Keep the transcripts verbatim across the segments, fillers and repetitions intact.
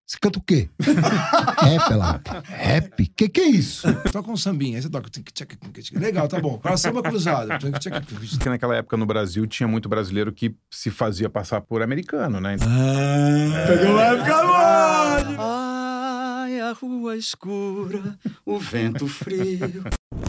Você canta o quê? Rap, ela. Rap? Que que é isso? Toca um sambinha, aí você toca. Legal, tá bom. Agora samba cruzado. Porque naquela época no Brasil tinha muito brasileiro que se fazia passar por americano, né? Ah, pegou uma época boa! Ai, a rua escura, o vento frio.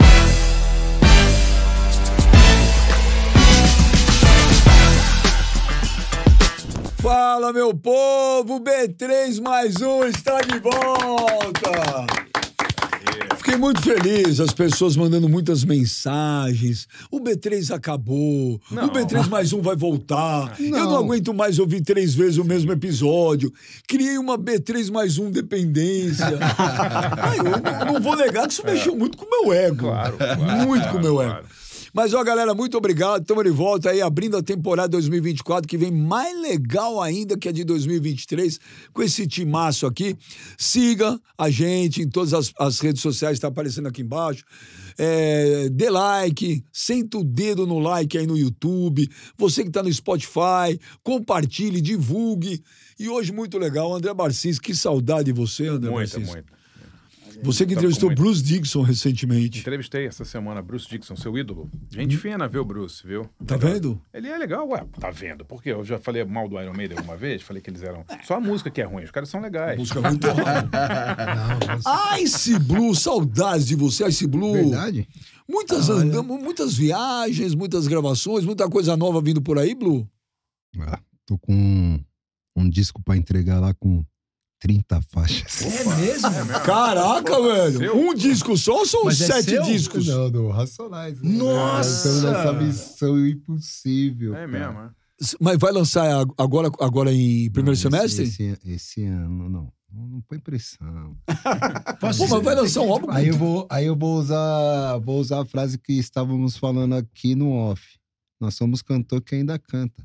Fala, meu povo! B três mais um está de volta! Fiquei muito feliz, as pessoas mandando muitas mensagens. O B três acabou, não. O B três mais um vai voltar. Não. Eu não aguento mais ouvir três vezes o mesmo episódio. Criei uma B três mais um dependência. Ai, eu não vou negar que isso mexeu muito com o meu ego. Claro, claro, muito claro, com o meu ego. claro. Mas, ó, galera, muito obrigado. Estamos de volta aí, abrindo a temporada dois mil e vinte e quatro, que vem mais legal ainda que a de dois mil e vinte e três, com esse timaço aqui. Siga a gente em todas as, as redes sociais, está aparecendo aqui embaixo. É, dê like, senta o dedo no like aí no YouTube. Você que está no Spotify, compartilhe, divulgue. E hoje, muito legal, André Barcis, que saudade de você, André Muita, Barcis. muita. Você que entrevistou Bruce Dickinson recentemente. Entrevistei essa semana Bruce Dickinson, seu ídolo. Gente hum. fina, viu, Bruce, viu? Tá legal. vendo? Ele é legal, ué, tá vendo? Porque eu já falei mal do Iron Maiden uma vez, falei que eles eram... Só a música que é ruim, os caras são legais. A música é muito ruim. Ice Blue, saudades de você, Ice Blue. Verdade? Muitas, ah, andamos, muitas viagens, muitas gravações, muita coisa nova vindo por aí, Blue. Ah, tô com um, um disco pra entregar lá com trinta faixas. É mesmo? É mesmo? Caraca, Pô, velho. Seu? Um disco só ou são Mas sete é discos? Não, do Racionais. Né? Nossa! Estamos nessa missão impossível. É mesmo, é? Mas vai lançar agora, agora em primeiro não, semestre? Esse, esse, esse ano, não. Não põe pressão. Pô, mas vai lançar um álbum? Aí eu vou, aí eu vou usar, vou usar a frase que estávamos falando aqui no off. Nós somos cantor que ainda canta.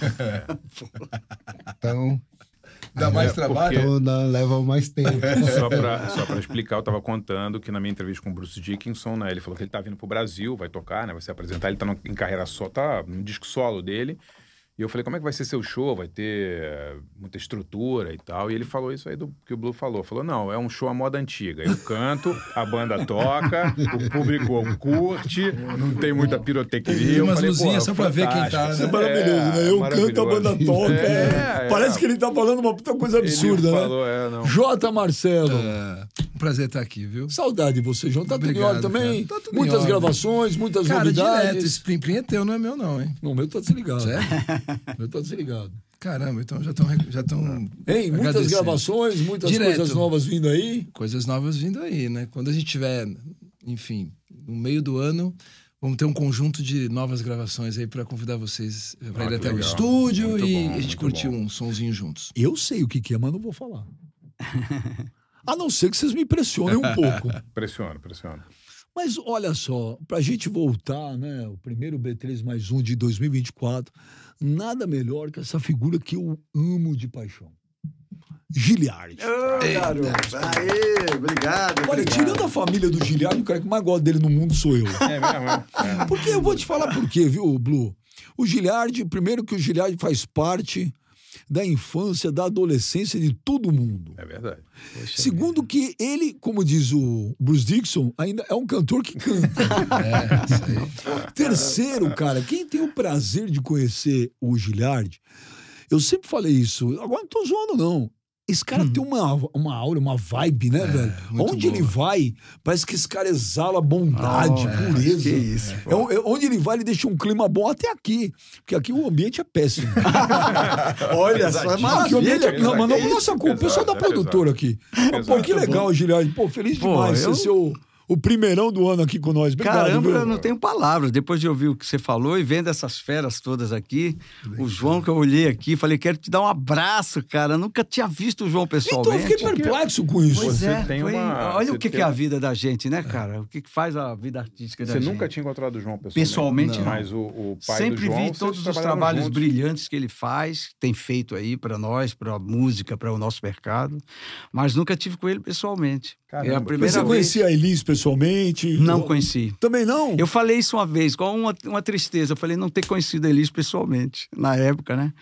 Então... Dá mais é, trabalho? Então dá, leva mais tempo. Só pra, só pra explicar, eu tava contando que na minha entrevista com o Bruce Dickinson, né, ele falou que ele tá vindo pro Brasil, vai tocar, né, vai se apresentar, ele tá no, em carreira só, tá no disco solo dele. E eu falei, como é que vai ser seu show? Vai ter muita estrutura e tal. E ele falou isso aí do que o Blue falou. Falou, não, é um show à moda antiga. Eu canto, a banda toca, o público curte, não tem muita pirotecnia. Tem umas luzinhas só pra ver quem tá. Né? Isso é maravilhoso, é, né? Eu canto, a banda toca. É, é, Parece é. que ele tá falando uma puta coisa absurda, ele né? Falou, é, não. J. Marcelo. É, um prazer estar aqui, viu? Saudade de você, João. Tá tudo em ordem também? Tá tudo muitas gravações, muitas cara, novidades. Direto, esse plim-plim é teu, não é meu não, hein? Não, o meu tá desligado. Sério? Eu tô desligado. Caramba, então já estão já estão Ei, muitas gravações, muitas Direto. coisas novas vindo aí. Coisas novas vindo aí, né? Quando a gente tiver, enfim, no meio do ano, vamos ter um conjunto de novas gravações aí para convidar vocês para ah, ir até legal. o estúdio muito e bom, a gente curtir bom. um sonzinho juntos. Eu sei o que que é, mas não vou falar. A não ser que vocês me pressionem um pouco. Pressiona, pressiona. Mas olha só, pra gente voltar, né, o primeiro B três mais um de dois mil e vinte e quatro, nada melhor que essa figura que eu amo de paixão. Giliardi. Oh, garoto. Aê, obrigado. Olha, obrigado. tirando a família do Giliardi, o cara que mais gosta dele no mundo sou eu. É mesmo, é. Porque eu vou te falar por quê, viu, Blue? O Giliardi, primeiro que o Giliardi faz parte da infância, da adolescência de todo mundo. É verdade. Poxa, Segundo que ele, como diz o Bruce Dickinson, ainda é um cantor que canta. É, isso aí. Terceiro, cara, quem tem o prazer de conhecer o Giliardi, eu sempre falei isso, agora não tô zoando não. Esse cara hum. tem uma, uma aura, uma vibe, né, é, velho? Onde boa. ele vai, parece que esse cara exala bondade, oh, pureza. É, que isso, é, é, onde ele vai, ele deixa um clima bom até aqui. Porque aqui o ambiente é péssimo. Olha só, mas o ambiente é... Não, mas não é nossa culpa, o pessoal da produtora aqui. Mas, pô, que legal, Giliardi. Pô, feliz pô, demais eu... ser seu... O primeirão do ano aqui com nós. Obrigado, Caramba, viu? eu não tenho palavras. Depois de ouvir o que você falou e vendo essas feras todas aqui, o João que eu olhei aqui, falei, quero te dar um abraço, cara. Eu nunca tinha visto o João pessoalmente. Então eu fiquei perplexo com isso. Pois você é, tem foi... uma... Olha você o que, que é a vida da gente, né, cara? O que, que faz a vida artística da você gente. Você nunca tinha encontrado o João pessoalmente? Pessoalmente, não. Mas o, o pai Sempre do João... vi todos os trabalhos juntos. brilhantes que ele faz, tem feito aí para nós, para a música, para o nosso mercado, mas nunca tive com ele pessoalmente. Caramba. É a primeira Você vez. conhecia a Elis pessoalmente? Não conheci. Também não? Eu falei isso uma vez, com uma, uma tristeza. Eu falei não ter conhecido a Elis pessoalmente, na época, né?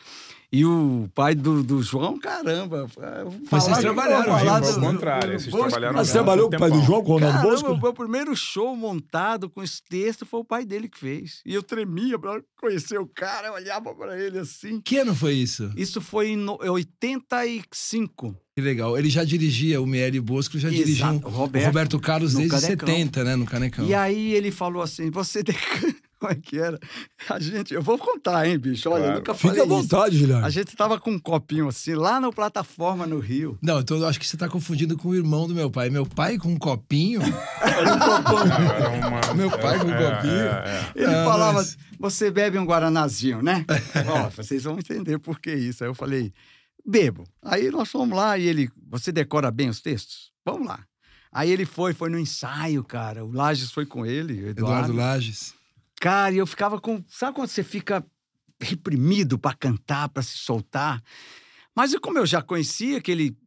E o pai do, do João, caramba. Mas vocês trabalharam, gente, foi o contrário. Vocês trabalharam. Mas você trabalhou com o pai do João, com o Ronaldo Bosco? O meu primeiro show montado com esse texto foi o pai dele que fez. E eu tremia pra conhecer o cara, eu olhava pra ele assim. Que ano foi isso? Isso foi em oitenta e cinco. Que legal. Ele já dirigia, o Miele Bosco já Exato. dirigia o Roberto, o Roberto Carlos desde Canecão. setenta, né? No Canecão. E aí ele falou assim, você... Como é que era? A gente... Eu vou contar, hein, bicho? Olha, claro. Eu nunca falei Fica à vontade, Guilherme. A gente tava com um copinho assim, lá na plataforma no Rio. Não, então eu acho que você tá confundindo com o irmão do meu pai. Meu pai com um copinho... Era um copão. Era uma... Meu pai com um é, copinho... É, é. Ele ah, falava, mas... você bebe um guaranazinho, né? Ó, vocês vão entender por que isso. Aí eu falei, bebo. Aí nós fomos lá e ele... Você decora bem os textos? Vamos lá. Aí ele foi, foi no ensaio, cara. O Lages foi com ele, o Eduardo. Eduardo Lages. Cara, e eu ficava com... Sabe quando você fica reprimido para cantar, para se soltar? Mas como eu já conhecia que ele...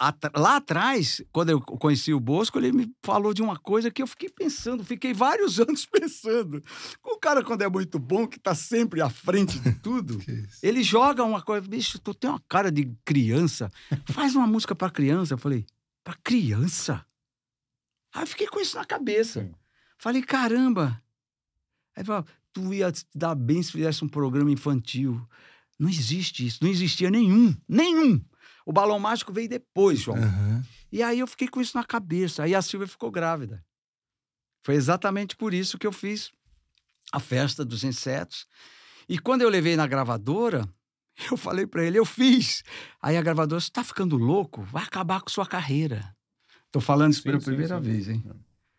Lá atrás, quando eu conheci o Bosco, ele me falou de uma coisa que eu fiquei pensando, fiquei vários anos pensando. O cara, quando é muito bom, que tá sempre à frente de tudo, ele joga uma coisa... Bicho, tu tem uma cara de criança. Faz uma música para criança. Eu falei, para criança? Aí eu fiquei com isso na cabeça. Sim. Falei, caramba... Aí falou, tu ia te dar bem se fizesse um programa infantil. Não existe isso, não existia nenhum, nenhum. O Balão Mágico veio depois, João. Uhum. E aí eu fiquei com isso na cabeça. Aí a Silvia ficou grávida. Foi exatamente por isso que eu fiz a festa dos insetos. E quando eu levei na gravadora, eu falei pra ele, eu fiz. Aí a gravadora, você tá ficando louco? Vai acabar com sua carreira. Tô falando isso sim, pela sim, primeira sim, vez, hein?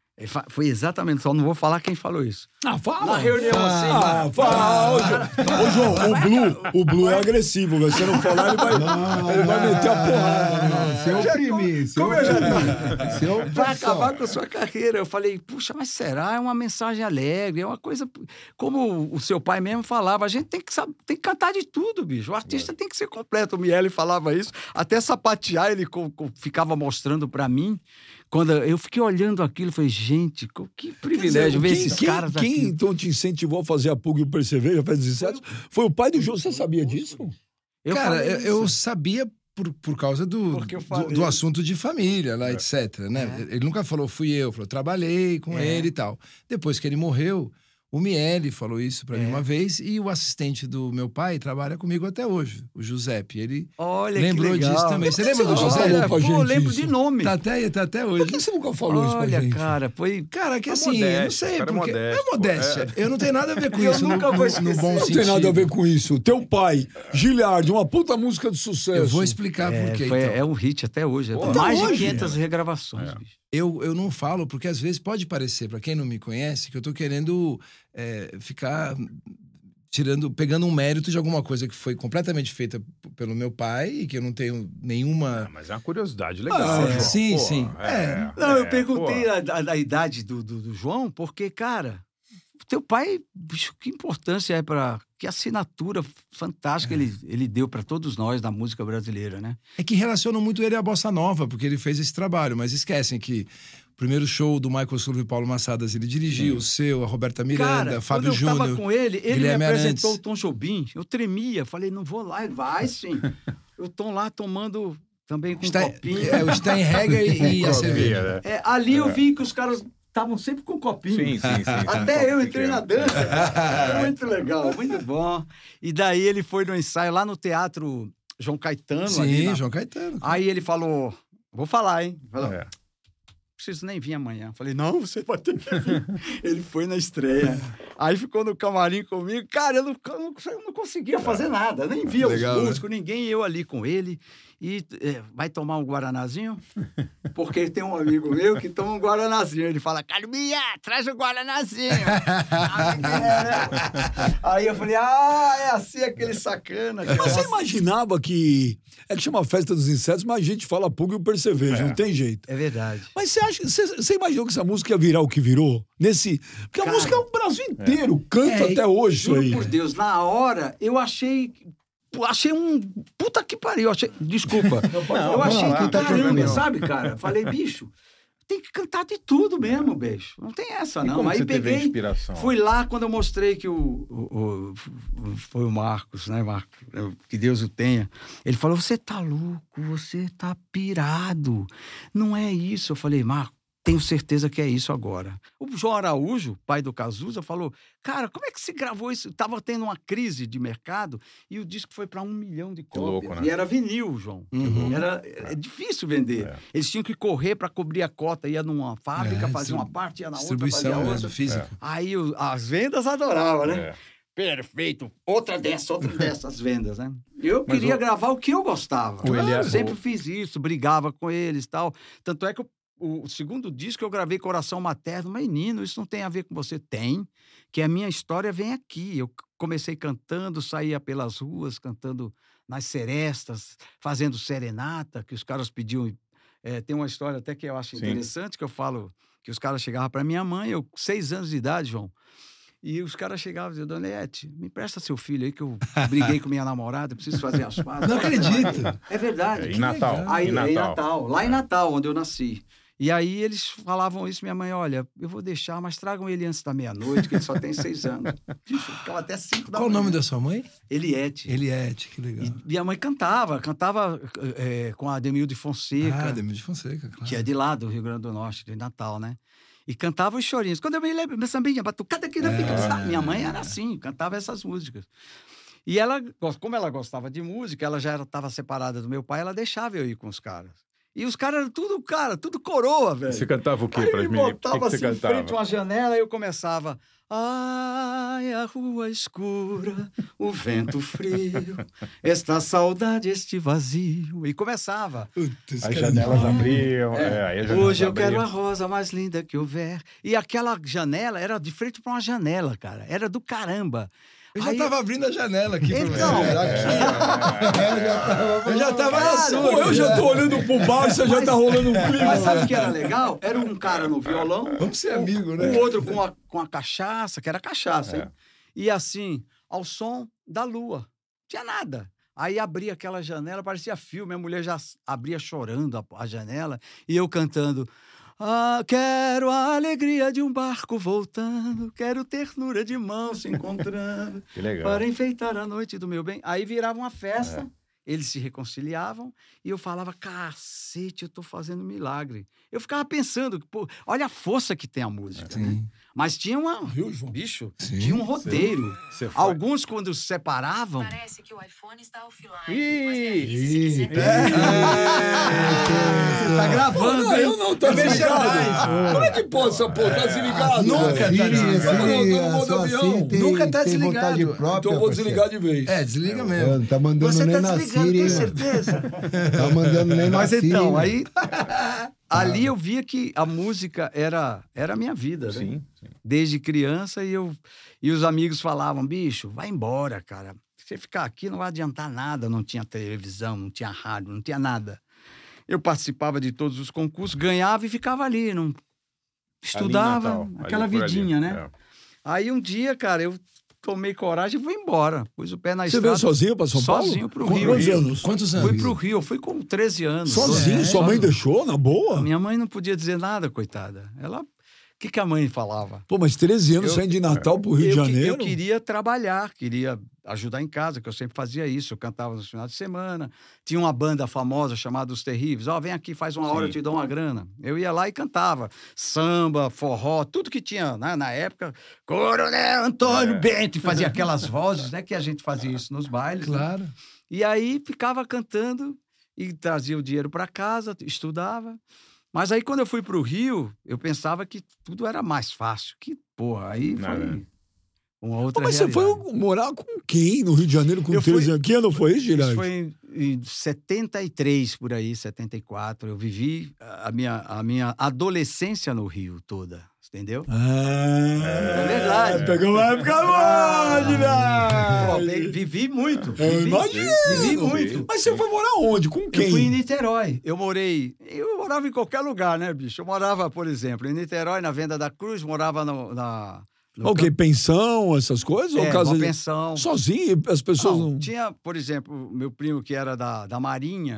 Foi exatamente, só não vou falar quem falou isso. Ah, fala! Na reunião fala, assim. Ah, fala! Ô, João, o Blue, o Blue é agressivo, velho. Se você não falar, ele vai, não, ele vai meter a porrada. Não, se eu oprimir, se eu oprimir. Se eu vai acabar com a sua carreira. Eu falei, puxa, mas será? É uma mensagem alegre, é uma coisa... Como o seu pai mesmo falava, a gente tem que, saber, tem que cantar de tudo, bicho. O artista é. tem que ser completo. O Miele falava isso. Até sapatear, ele ficava mostrando pra mim. Quando eu fiquei olhando aquilo, eu falei, gente, que privilégio dizer, ver quem, esses quem, caras quem, aqui. Quem então te incentivou a fazer a Pug e o Perceveja, faz dezessete? Foi o pai do João, você sabia disso? Eu Cara, eu, eu sabia por, por causa do, do, do assunto de família, lá, é. etcétera. Né? É. Ele nunca falou, fui eu, falou, trabalhei com é. ele e tal. Depois que ele morreu, o Miele falou isso pra é. mim uma vez, e o assistente do meu pai trabalha comigo até hoje, o Giuseppe. Ele Olha, lembrou que disso também. Você lembra do Giuseppe? Olha, pô, eu lembro de nome. Tá até, tá até hoje. Por que você nunca falou isso pra gente? Olha, cara, foi... Cara, que é assim, modéstia, eu não sei, porque... Modesto, é modéstia. É. Eu não tenho nada a ver com eu isso nunca no, vou no, no bom não sentido. Não tem nada a ver com isso. Teu pai, Giliard, uma puta música de sucesso. Eu vou explicar é, por quê, foi, então. É um hit até hoje. Pô, mais hoje, de quinhentas regravações, é. bicho. Eu, eu não falo, porque às vezes pode parecer, pra quem não me conhece, que eu tô querendo é, ficar tirando, pegando um mérito de alguma coisa que foi completamente feita pelo meu pai e que eu não tenho nenhuma... Ah, mas é uma curiosidade legal, ah, João. Sim, pô, sim. É, é. Não, eu perguntei a, a, a idade do, do, do João, porque, cara, teu pai, bicho, que importância é pra... Que assinatura fantástica é. ele, ele deu para todos nós da música brasileira, né? É que relacionam muito ele à Bossa Nova, porque ele fez esse trabalho, mas esquecem que o primeiro show do Michael Sullivan e Paulo Massadas ele dirigiu, Sim. o seu, a Roberta Miranda, Cara, Fábio Júnior. Quando eu tava com ele, ele Guilherme me apresentou Arantes. o Tom Jobim, eu tremia, falei, não vou lá, ele vai sim. Eu tô lá tomando também com Stein, um copinho. É, o Steinhegger e, e a cerveja. É, ali eu vi que os caras... estavam sempre com um copinho. Sim, sim, sim. Até eu entrei na dança. Muito legal, muito bom. E daí ele foi no ensaio lá no Teatro João Caetano. Sim, ali na... João Caetano. Aí ele falou, vou falar, hein? Falou, é. preciso nem vir amanhã. Falei, não, você vai ter que vir. Ele foi na estreia. Aí ficou no camarim comigo. Cara, eu não, eu não, eu não conseguia fazer nada. Eu nem via legal, os músicos, né? Ninguém, eu ali com ele. E é, vai tomar um guaranazinho? Porque tem um amigo meu que toma um guaranazinho. Ele fala, Carminha, traz o guaranazinho. Aí eu falei, ah, é assim aquele sacana. Mas você imaginava que... É que chama Festa dos Insetos, mas a gente fala Pug e o Percevejo, é. não tem jeito. É verdade. Mas você acha, você, você imaginou que essa música ia virar o que virou? Nesse... Porque Cara, a música é o Brasil inteiro, é. canta é, até hoje isso aí. Por Deus, na hora, eu achei... Achei um... Puta que pariu. Achei... Desculpa. Não, eu achei que... Caramba, sabe, cara? Falei, bicho... tem que cantar de tudo mesmo, bicho. Não tem essa, e não. Como Aí você peguei, teve a inspiração? Fui lá quando eu mostrei que o, o, o foi o Marcos, né, Marcos? Que Deus o tenha. Ele falou, você tá louco, você tá pirado. Não é isso. Eu falei, Marcos, tenho certeza que é isso agora. O João Araújo, pai do Cazuza, falou, cara, como é que você gravou isso? Tava tendo uma crise de mercado e o disco foi para um milhão de cópias. Louco, né? E era vinil, João. Uhum. Era é difícil vender. É. Eles tinham que correr para cobrir a cota. Ia numa fábrica, é, fazia uma parte, ia na outra, fazia outra. Mesmo, física. É. Aí o, as vendas adoravam, né? É. Perfeito. Outra dessa, outra dessas vendas, né? Eu Mas queria o... gravar o que eu gostava. O eu sempre fiz isso, brigava com eles e tal. Tanto é que eu O segundo disco eu gravei Coração Materno. Menino, isso não tem a ver com você. Tem, que a minha história vem aqui. Eu comecei cantando, saía pelas ruas, cantando nas serestas, fazendo serenata, que os caras pediam. É, tem uma história até que eu acho Sim. interessante, que eu falo que os caras chegavam para minha mãe, eu, seis anos de idade, João, e os caras chegavam e diziam, Dona Ete, me empresta seu filho aí, que eu briguei com minha namorada, preciso fazer as pazes. Não acredito. É verdade. É, em Natal. Aí, em Natal. Em Natal. Lá em Natal, onde eu nasci. E aí eles falavam isso, minha mãe, olha, eu vou deixar, mas tragam ele antes da meia-noite, que ele só tem seis anos. Eu ficava até cinco da Qual manhã. o nome da sua mãe? Eliette. Eliette, que legal. E minha mãe cantava, cantava é, com a Ademil de Fonseca. Ah, Ademil de Fonseca, claro. Que é de lá do Rio Grande do Norte, de Natal, né? E cantava os chorinhos. Quando eu me lembro, meu sambinha, batucada aqui na fica. É. Minha mãe era assim, cantava essas músicas. E ela, como ela gostava de música, ela já estava separada do meu pai, ela deixava eu ir com os caras. E os caras eram tudo, cara, tudo coroa, velho. Você cantava o quê para as meninas? Botava que que assim você cantava? em frente a uma janela e eu começava... Ai, a rua escura, o vento frio, esta saudade, este vazio. E começava. Putz, as janelas abriam. É. É, as janelas Hoje eu abriam. quero a rosa mais linda que houver. E aquela janela era de frente para uma janela, cara. Era do caramba. Eu já Aí... tava abrindo a janela aqui. Então, é, aqui. É, eu já tava, eu já tava na sua. Eu já tô olhando pro baixo, você já tá rolando um clima. Mas sabe o que era legal? Era um cara no violão. Vamos ser amigos, né? O outro com a, com a cachaça, que era cachaça, é. hein? E assim, ao som da lua. Não tinha nada. Aí abria aquela janela, parecia filme. A mulher já abria chorando a, a janela. E eu cantando... Ah, quero a alegria de um barco voltando, quero ternura de mão se encontrando, que legal. Para enfeitar a noite do meu bem. Aí virava uma festa, é. Eles se reconciliavam e eu falava, cacete, eu tô fazendo milagre. Eu ficava pensando, pô, olha a força que tem a música, né? Mas tinha uma... Viu, João? Bicho, Sim. tinha um roteiro. Alguns, quando se separavam... Parece que o iPhone está offline. Ih! Mas é, você tá gravando, não, hein? Eu não tô desligado. Como é que pode essa porra? Tá desligado? Nunca tá desligado. Eu não tô no modo avião. Nunca tá desligado. Então eu vou desligar de vez. É, desliga mesmo. Não tá mandando Você nem tá na desligado, Siri, tem hein, certeza? Tá mandando nem na Mas Siri. então, aí... Ali eu via que a música era, era a minha vida, né? Sim, sim. Desde criança, e, eu, e os amigos falavam, bicho, vai embora, cara. Você ficar aqui não vai adiantar nada. Não tinha televisão, não tinha rádio, não tinha nada. Eu participava de todos os concursos, ganhava e ficava ali, não estudava, Natal, aquela vidinha, ali, né? É. Aí um dia, cara, eu tomei coragem e fui embora. Pus o pé na Você estrada. veio sozinho pra São Paulo? Sozinho pro Com Rio. quantos anos? Quantos anos? Fui pro Rio, eu fui com treze anos. Sozinho? É, Sua mãe sozinho. deixou, na boa? Minha mãe não podia dizer nada, coitada. Ela... O que, que a mãe falava? Pô, mas treze anos Eu- saindo de Natal pro Rio eu, de que- Janeiro? eu queria trabalhar, queria ajudar em casa, que eu sempre fazia isso. Eu cantava nos finais de semana. Tinha uma banda famosa chamada Os Terríveis. Ó, vem aqui, faz uma hora, eu te dou uma grana. Eu ia lá e cantava. Samba, forró, tudo que tinha, né? Na época. Coronel Antônio É. Bento. E fazia aquelas vozes, né? Que a gente fazia isso nos bailes. né? Claro. E aí ficava cantando e trazia o dinheiro para casa, estudava. Mas aí, quando eu fui para o Rio, eu pensava que tudo era mais fácil. Que, porra, aí Não, foi né? uma outra Mas você realidade. foi morar com quem no Rio de Janeiro com Eu fui- treze anos? Que ano foi isso, Girardi? Isso foi em, em setenta e três, por aí, setenta e quatro. Eu vivi a minha, a minha adolescência no Rio toda, entendeu? Ah, É verdade. Pegou uma época boa, Pô, Girardi! vi- vivi muito. Eu Vivi, imagino. vivi muito. Mas você foi morar onde? Com quem? Eu fui em Niterói. Eu morei... Eu morava em qualquer lugar, né, bicho? Eu morava, por exemplo, em Niterói, na Venda da Cruz, morava no, na... no O quê? Pensão, essas coisas? É, ou casa uma de... pensão. Sozinho? As pessoas Não, não... tinha, por exemplo, meu primo que era da, da Marinha,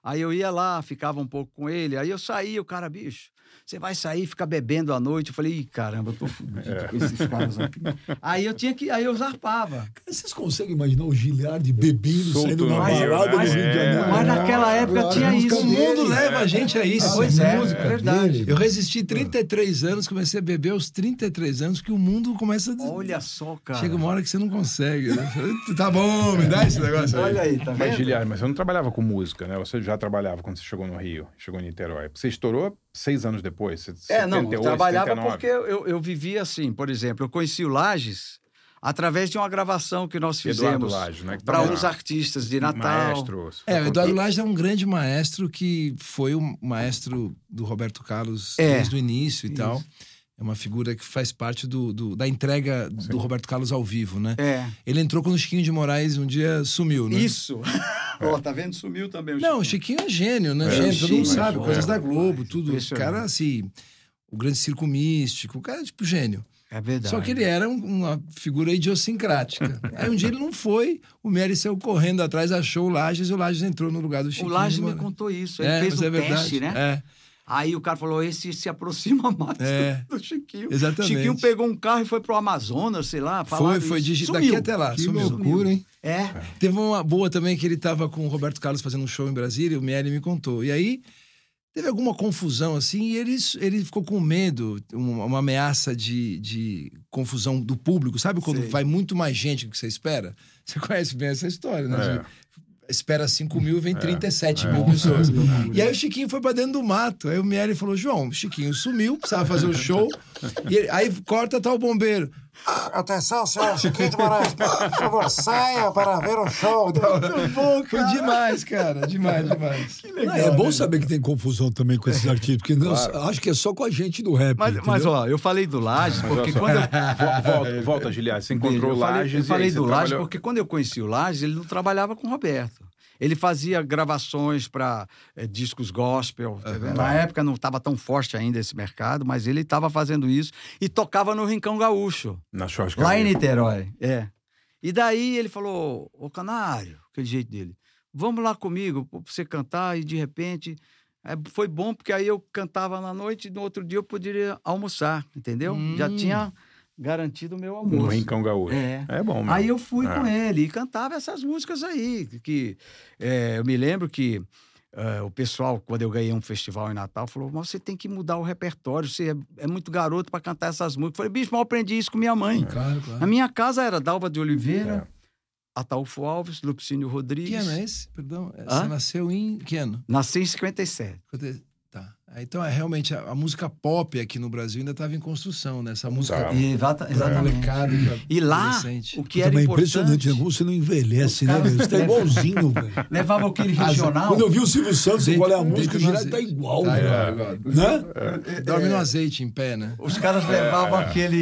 Aí eu ia lá, ficava um pouco com ele, aí eu saía, o cara, bicho, você vai sair e ficar bebendo à noite? Eu falei, ih, caramba, eu tô fudido é. com esses caras aqui. Aí eu tinha que, aí eu zarpava. Vocês conseguem imaginar o Giliardi bebendo, Solto saindo numa balada no Rio de Janeiro? Mas naquela época é. tinha isso. O mundo leva a gente a isso. Pois é, é verdade. Eu resisti trinta e três anos, comecei a beber aos trinta e três anos, que o mundo começa a... Olha só, cara. Chega uma hora que você não consegue, né? Tá bom, me dá esse negócio aí. Olha aí, tá vendo? Mas, Giliardi, mas você não trabalhava com música, né? Você já trabalhava quando você chegou no Rio, chegou em Niterói. Você estourou seis anos depois, É, setenta e oito, não, eu trabalhava setenta e nove. porque eu, eu vivia assim, por exemplo, eu conheci o Lages através de uma gravação que nós fizemos né, para uns artistas de Natal. Maestro. É, o Eduardo Lages é um grande maestro que foi o maestro do Roberto Carlos é. desde o início e Isso. tal. É uma figura que faz parte do, do, da entrega Sim. do Roberto Carlos ao vivo, né? É. Ele entrou quando o Chiquinho de Moraes um dia sumiu, né? Isso! Ó, tá vendo? Sumiu também o Chiquinho. Não, o Chiquinho é gênio, né? É, gênio, Chiquinho, todo mundo é, sabe, é, coisas é, da Globo, tudo. O cara, assim, o grande circo místico, o cara é tipo gênio. É verdade. Só que ele era um, uma figura idiosincrática. Aí um dia ele não foi, o Mery saiu correndo atrás, achou o Lages e o Lages entrou no lugar do Chiquinho. O Lages me contou isso. Ele é, fez o é teste, né? É. Aí o cara falou, esse se aproxima mais é, do Chiquinho. Exatamente. Chiquinho pegou um carro e foi pro Amazonas, sei lá. Foi, foi de, daqui até lá. Que sumiu. loucura, hein? É. Teve uma boa também que ele tava com o Roberto Carlos fazendo um show em Brasília, o Mery me contou. E aí teve alguma confusão assim e ele, ele ficou com medo, uma, uma ameaça de, de confusão do público. Sabe quando Sei. vai muito mais gente do que você espera? Você conhece bem essa história, né? É. De, espera cinco mil, vem trinta e sete é, mil é, pessoas. É, e aí o Chiquinho foi pra dentro do mato. Aí o Mery falou, João, o Chiquinho sumiu, precisava fazer o show. E ele, aí corta, tá o bombeiro. Ah, atenção, senhor Chiquinho de Moraes, por favor, saia para ver o show. Muito bom, cara. Foi demais, cara, demais, demais. Que legal, é bom né? saber que tem confusão também com esses artistas, porque não, claro. acho que é só com a gente do rap. Mas, mas ó, eu falei do Lages porque quando eu... Volta, volta, Giliardi, você encontrou o Lages. Eu falei, eu falei do Lages trabalhou... porque quando eu conheci o Lages, ele não trabalhava com o Roberto. Ele fazia gravações para é, discos gospel. Uhum. Na época não estava tão forte ainda esse mercado, mas ele estava fazendo isso e tocava no Rincão Gaúcho. Na churrascaria. Lá em Niterói, é. E daí ele falou, ô Canário, aquele jeito dele, vamos lá comigo para você cantar. E de repente é, foi bom porque aí eu cantava na noite e no outro dia eu poderia almoçar, entendeu? Hum. Já tinha... garantido o meu almoço. No Rincão Gaúcho. É. É bom mesmo. Aí eu fui é. com ele e cantava essas músicas aí. Que, é, eu me lembro que uh, o pessoal, quando eu ganhei um festival em Natal, falou, mas você tem que mudar o repertório, você é, é muito garoto para cantar essas músicas. Eu falei, bicho, mas eu aprendi isso com minha mãe. É. Claro, claro. A minha casa era Dalva de Oliveira, é. Ataúfo Alves, Lupicínio Rodrigues. Que ano é esse? Perdão. Hã? Você nasceu em que ano? Nasci em cinquenta e sete. Tá. Então, é realmente, a, a música pop aqui no Brasil ainda estava em construção, né? Essa música... Tá. Exata, exatamente. É. E lá, o que era também importante... É impressionante, né? Como você não envelhece, né? Você tá igualzinho, velho. Levava aquele regional... Quando eu vi o Silvio Santos, Deito, qual é a música, o Giliardi tá igual, tá, velho. É, igual. Né? É. Dorme no azeite, em pé, né? Os caras levavam aquele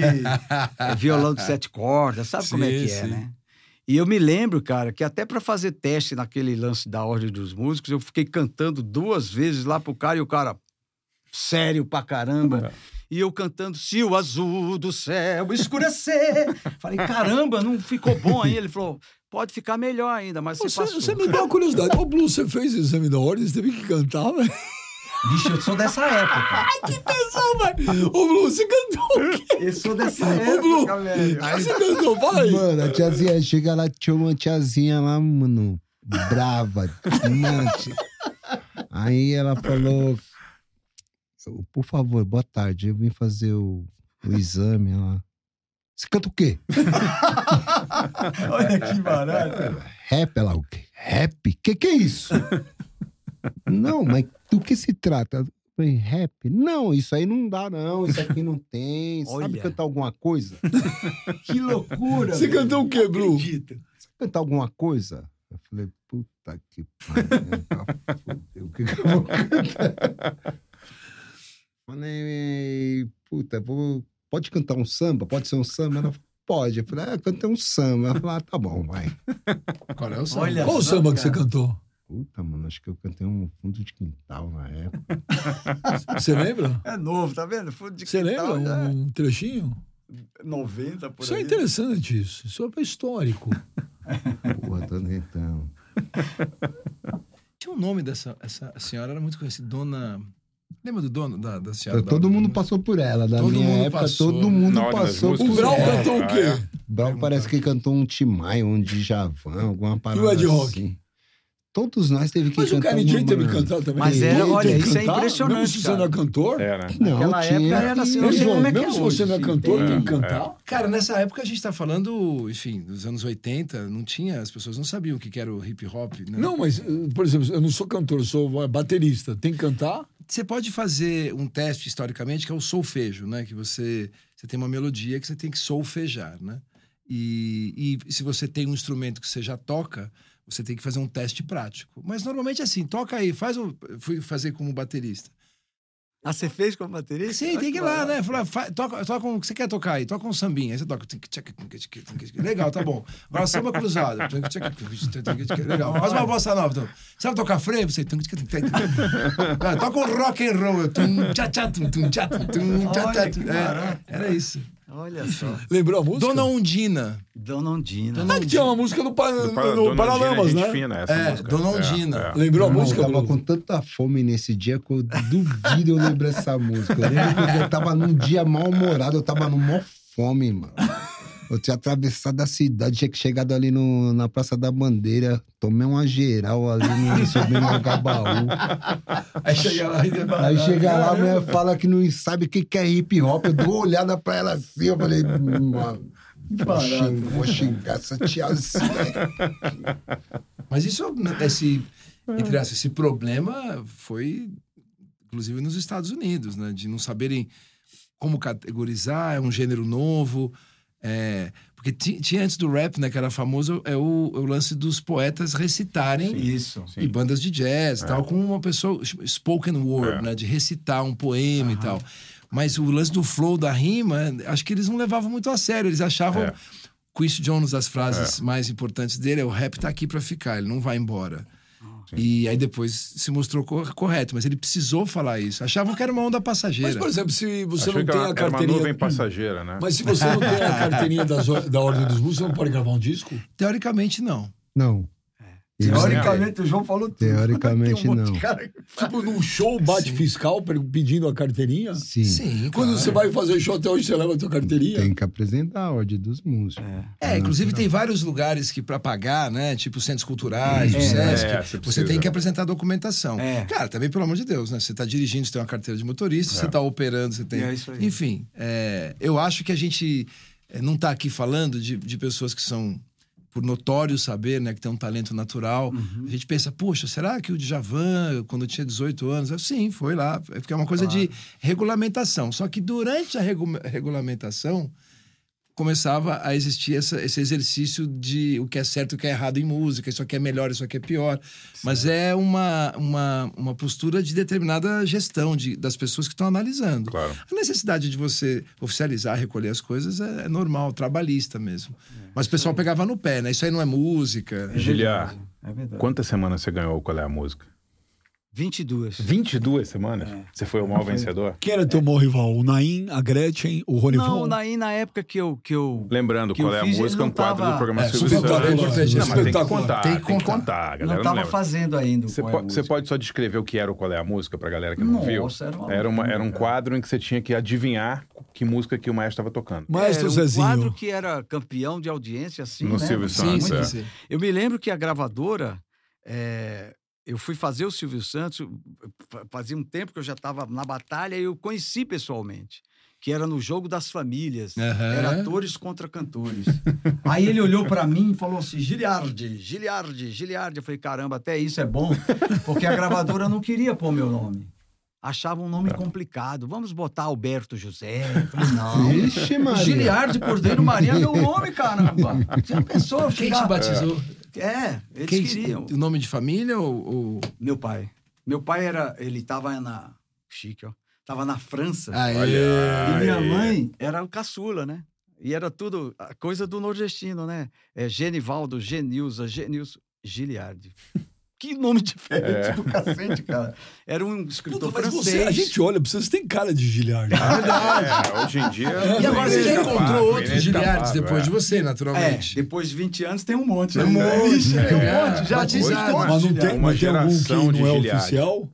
violão de sete cordas, sabe sim, como é que é, sim. né? E eu me lembro, cara, que até para fazer teste naquele lance da Ordem dos Músicos, eu fiquei cantando duas vezes lá pro cara e o cara... sério pra caramba. É. E eu cantando, se o azul do céu escurecer. Falei, caramba, não ficou bom aí. Ele falou, pode ficar melhor ainda, mas você, você passou. Você me deu uma curiosidade. Ô, Blue, você fez o exame da ordem, você teve que cantar, velho? Vixe, eu sou dessa época. Ai, que tesão, velho. Ô, Blue, você cantou o quê? Eu sou dessa época, Ô, Blue, velho. Aí você cantou, fala aí. Mano, a tiazinha, chega lá, tinha uma tiazinha lá, mano, brava, mante. Aí ela falou... Por favor, boa tarde. Eu vim fazer o, o exame lá. Você canta o quê? Olha que barato. Rap, ela o quê? Rap? Que que é isso? Não, mas do que se trata? Eu falei, rap? Não, isso aí não dá, não. Isso aqui não tem. Olha. Sabe cantar alguma coisa? Que loucura. Você velho. Cantou o quê, Bru? Você cantar alguma coisa? Eu falei, puta que pariu. O que que eu vou cantar? Falei, puta, vou... pode cantar um samba? Pode ser um samba? Ela falou, pode. Eu falei, ah, cantei um samba. Ela falou, ah, tá bom, vai. Qual é o samba? Olha Qual o samba cara. Que você cantou? Puta, mano, acho que eu cantei um fundo de quintal na época. Você lembra? É novo, tá vendo? Fundo de você quintal. Você lembra um, um trechinho? noventa, por isso aí. Isso é interessante, isso. Isso é histórico. Porra, tô tentando. Tinha um nome dessa essa senhora, era muito conhecida, Dona... Lembra do dono da, da senhora? Todo da... mundo passou por ela. Da todo minha mundo época, passou. todo mundo passou por ela. O Brau cantou o quê? Ah, é. Brau parece que cantou um Timai, um Djavan, alguma parada E o Ed assim. Rock? Todos nós teve que Mas cantar. o Kanye uma- teve que cantar também. Mas Tem era, todo olha, tem que isso é cantar, impressionante, Mesmo se você cara. não é cantor. É, né? Não, Naquela tinha. época era assim, não Ei, sei João, como é que mesmo é se hoje. você não é cantor, É, tem que cantar. Cara, nessa época a gente tá falando, enfim, dos anos oitenta, não tinha, as pessoas não sabiam o que que era o hip hop, né? Não, mas, eh, por exemplo, eu não sou cantor, eu sou baterista. Tem que cantar? Você pode fazer um teste historicamente que é o solfejo, né? Que você, você tem uma melodia que você tem que solfejar, né? E, e se você tem um instrumento que você já toca, você tem que fazer um teste prático. Mas normalmente é assim, toca aí, faz o... Fui fazer como baterista. Ah, você fez como baterista? Sim, tem que ir lá, né? Falar, fa- toca, toca um, o que você quer tocar aí? Toca um sambinha. Aí você toca. Legal, tá bom. Agora samba cruzado. Legal. Faz uma bossa nova. Então. Sabe tocar freio? Você... Toca um rock and roll. É, era isso. Olha só. Lembrou a música? Dona Undina. Dona Ondina. Ah, que tinha uma música no, pa... Do no, Para- no Dona Paralamas, Ondina, né? gente fina, essa É, música. Dona É, Ondina. é. Lembrou a Irmão, música? eu tava Bruno? com tanta fome nesse dia que eu duvido eu lembrar essa música. Eu lembro que eu tava num dia mal-humorado, eu tava no mó fome, mano. Eu tinha atravessado a cidade, tinha chegado ali no, na Praça da Bandeira, tomei uma geral ali no subindo no Agabaú. Aí chega lá e Aí chega lá, a mulher fala que não sabe o que que é hip hop. Eu dou uma olhada pra ela assim, eu falei, mano, vou xingar, vou xingar essa tiazinha. Mas isso, esse, entre aspas, esse problema foi, inclusive, nos Estados Unidos, né? De não saberem como categorizar, é um gênero novo. É, porque ti- tinha antes do rap, né? Que era famoso, é o, é o lance dos poetas recitarem. Isso. E bandas de jazz e É. tal, com uma pessoa, spoken word, É. né? De recitar um poema e tal. Mas o lance do flow, da rima, acho que eles não levavam muito a sério. Eles achavam... É. Quincy Jones, as frases mais importantes dele é o rap tá aqui pra ficar, ele não vai embora. E aí depois se mostrou cor- correto, mas ele precisou falar isso. Achavam que era uma onda passageira. Mas, por exemplo, se você Achei não que tem era, a era uma carteirinha... nuvem passageira, né? Mas se você não tem a carteirinha das or- da Ordem dos Músicos, você não pode gravar um disco? Teoricamente, não. Não. Teoricamente, o João falou tudo. Teoricamente, Tem um monte de não. cara que fala. Tipo, num show bate fiscal per- pedindo a carteirinha? Sim. Sim, Quando claro. você vai fazer show até hoje, você leva a tua carteirinha? Tem que apresentar a ordem dos músicos. É, inclusive tem vários lugares que pra pagar, né? Tipo centros culturais, o É, Sesc, é, você você precisa. tem que apresentar documentação. É. Cara, também pelo amor de Deus, né? Você tá dirigindo, você tem uma carteira de motorista, você tá operando, você tem... É isso aí. Enfim, é, eu acho que a gente é, não tá aqui falando de, de pessoas que são, por notório saber, né? Que tem um talento natural. A gente pensa, poxa, será que o Djavan, quando tinha dezoito anos... Eu, sim, foi lá. É porque é uma coisa de regulamentação. Só que durante a regu- regulamentação... começava a existir essa, esse exercício de o que é certo e o que é errado em música, isso aqui é melhor, isso aqui é pior. Mas é uma, uma, uma postura de determinada gestão de, das pessoas que estão analisando. Claro. A necessidade de você oficializar, recolher as coisas é, é normal, trabalhista mesmo. Mas o pessoal pegava no pé, né? Isso aí não é música. Giliar, É verdade. quantas semanas você ganhou Qual é a Música? vinte e duas. vinte e duas semanas? Você foi o maior vencedor? Quem era teu maior rival? O Naim, a Gretchen, o Ronival? Não, daí na época que eu... Que eu Lembrando, que Qual eu é a fiz, Música? ele Um não quadro tava- do programa É, Silvio super Santos. importante, Não, mas tem que espetacular. contar, Tem tem que que contar. contar. A galera não não tava lembra. fazendo ainda o Você Qual é a pode, você Música. pode só descrever o que era o Qual é a Música pra galera que não viu? Nossa, era uma Era, uma, era um loucura, quadro em que você tinha que adivinhar que música que o maestro estava tocando. Maestro Era um Zezinho. quadro que era campeão de audiência, assim, No né? Silvio Sim, Santos, sim, é. sim. Eu me lembro que a gravadora... é, eu fui fazer o Silvio Santos, fa- fazia um tempo que eu já estava na batalha e eu conheci pessoalmente, que era no Jogo das Famílias, Aham. era atores contra cantores. Aí ele olhou para mim e falou assim, Giliardi, Giliardi, Giliardi. Eu falei, caramba, até isso é bom, porque a gravadora não queria pôr meu nome. Achava um nome complicado. Vamos botar Alberto José. Eu falei, não. Vixe, Maria. Giliardi Cordeiro Maria é meu nome, caramba. Já pensou? Quem chegar- te batizou? É, eles Quem, queriam. o nome de família ou... ou... Meu pai. Meu pai era... Ele tava na... Chique, ó. Tava na França. Aê. E minha Aí. mãe era o caçula, né? E era tudo... a coisa do nordestino, né? É Genivaldo, Genilza, Genilson... Giliardi. Que nome diferente é. do cacete, cara. Era um escritor Puta, francês. Você, a gente olha pra vocês, tem cara de Gilliard. É verdade. É, hoje em dia... É, e agora você já encontrou outros Gilliards depois é. de você, naturalmente. É, depois de vinte anos tem um monte. Tem um monte. Tem um monte, já batizado. Mas não tem, mas tem algum que não é oficial?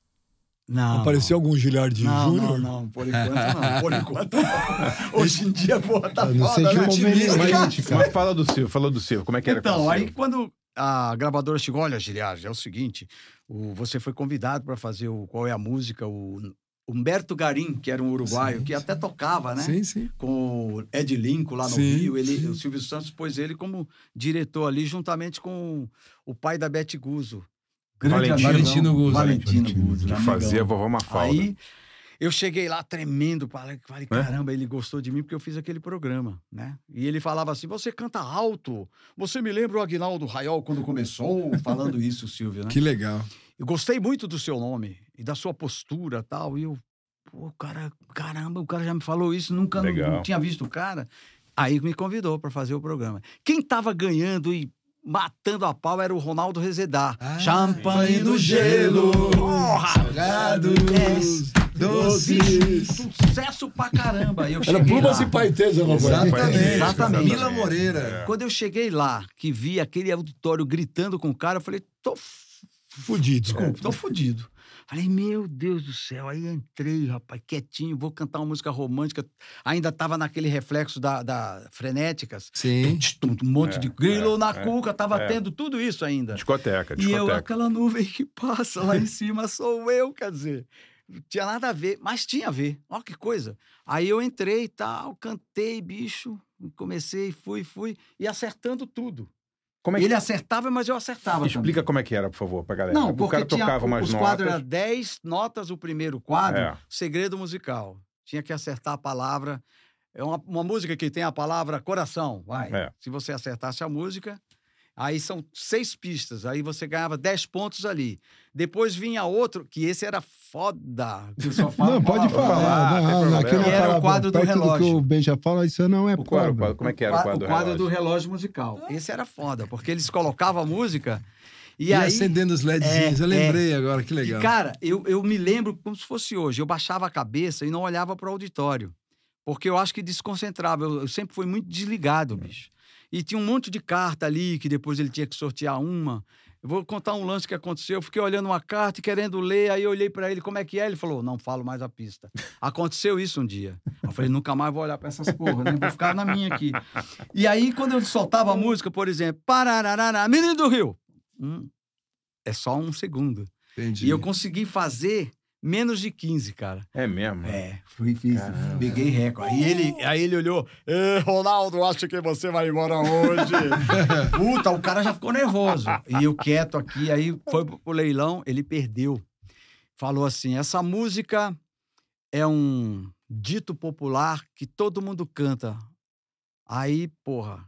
Não. Apareceu algum Gilliard Júnior? Não, não, por enquanto não. Por enquanto não. Hoje em dia, porra, tá não foda, né? Mas, mas fala do Silvio, fala do Silvio, como é que era? Então, aí quando a gravadora chegou, olha, Gilliard, é o seguinte, o, você foi convidado para fazer o Qual é a Música, o Humberto Garim, que era um uruguaio, sim, que até tocava, né? Sim, sim. Com o Ed Lincoln lá no sim, Rio. Ele, o Silvio Santos pôs ele como diretor ali, juntamente com o pai da Beth Guzzo. Valentino, Valentino Guzzo. Valentino Guzzo. Que fazia a vovó Mafalda. Aí eu cheguei lá tremendo, falei, caramba, é? ele gostou de mim porque eu fiz aquele programa, né? E ele falava assim, você canta alto, você me lembra o Aguinaldo Raiol quando começou, falando isso, Silvio, né? Que legal. Eu gostei muito do seu nome e da sua postura e tal, e eu, pô, cara, caramba, o cara já me falou isso, nunca não, não tinha visto o cara. Aí me convidou para fazer o programa. Quem tava ganhando e matando a pau era o Ronaldo Rezedar. Ah, champanhe no gelo, salgados, é, doces, sucesso pra caramba. Eu era Plumas lá. E Paetês, não Exatamente. Exatamente. Mila Moreira. É. Quando eu cheguei lá, que vi aquele auditório gritando com o cara, eu falei, tô fudido. Desculpa, é. tô fudido. Falei, meu Deus do céu. Aí entrei, rapaz, quietinho, vou cantar uma música romântica. Ainda tava naquele reflexo da, da Frenéticas. Sim. Um monte é, de grilo é, na é, cuca, tava é. tendo tudo isso ainda. Discoteca, discoteca. E eu, aquela nuvem que passa lá em cima sou eu, quer dizer. Não tinha nada a ver, mas tinha a ver. Olha que coisa. Aí eu entrei e tal, cantei, bicho, comecei, fui, fui, e acertando tudo. Como é que... Ele acertava, mas eu acertava Explica também. como é que era, por favor, pra galera. Não, porque o cara tocava tinha, umas os notas. quadros eram dez notas, o primeiro quadro, é. segredo musical. Tinha que acertar a palavra. É uma, uma música que tem a palavra coração, vai. É. Se você acertasse a música, aí são seis pistas, aí você ganhava dez pontos ali. Depois vinha outro, que esse era foda. Que só fala, não, pode falar. Não, não, não, que era o quadro do relógio. Do que o Ben já fala, isso não é o quadro, quadro. Como é que era o quadro do relógio? O quadro do relógio musical. Esse era foda, porque eles colocavam a música e, e aí... acendendo os LEDzinhos. É, eu lembrei é, agora, que legal. E, cara, eu, eu me lembro como se fosse hoje. Eu baixava a cabeça e não olhava para o auditório. Porque eu acho que desconcentrava. Eu, eu sempre fui muito desligado, bicho. E tinha um monte de carta ali, que depois ele tinha que sortear uma. Eu vou contar um lance que aconteceu. Eu fiquei olhando uma carta e querendo ler. Aí eu olhei pra ele, como é que é? Ele falou, não falo mais a pista. Aconteceu isso um dia. Eu falei, nunca mais vou olhar pra essas porras, né? Vou ficar na minha aqui. E aí, quando eu soltava a música, por exemplo, Parararara, Menino do Rio. Hum, é só um segundo. Entendi. E eu consegui fazer menos de quinze, cara. É mesmo? É, fui fiz, peguei recorde. Aí ele, aí ele olhou, Ronaldo, acho que você vai embora hoje. Puta, o cara já ficou nervoso. E eu quieto aqui, aí foi pro leilão, ele perdeu. Falou assim, essa música é um dito popular que todo mundo canta. Aí, porra,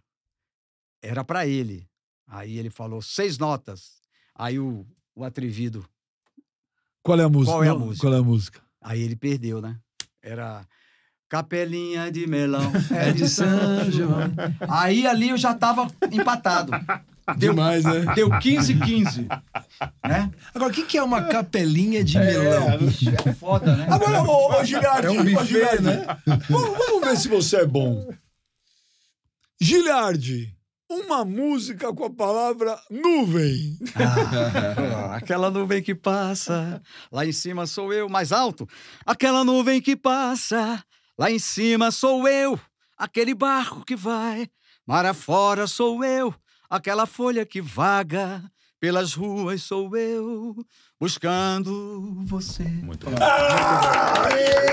era pra ele. Aí ele falou, seis notas. Aí o, o atrevido... Qual é a música? Qual é a música? Qual é a música? Aí ele perdeu, né? Era Capelinha de Melão, é de São João. Aí ali eu já tava empatado. Deu, Demais, né? Deu quinze a quinze. Né? Agora, o que, que é uma capelinha de é, melão? É foda, né? Agora, ô, ô Gilliard, é um buffet, né? Vamos, vamos ver se você é bom. Gilliard, uma música com a palavra nuvem. Ah, aquela nuvem que passa, lá em cima sou eu, mais alto. Aquela nuvem que passa, lá em cima sou eu. Aquele barco que vai, mar afora sou eu. Aquela folha que vaga, pelas ruas sou eu, buscando você. Muito bom. Ah,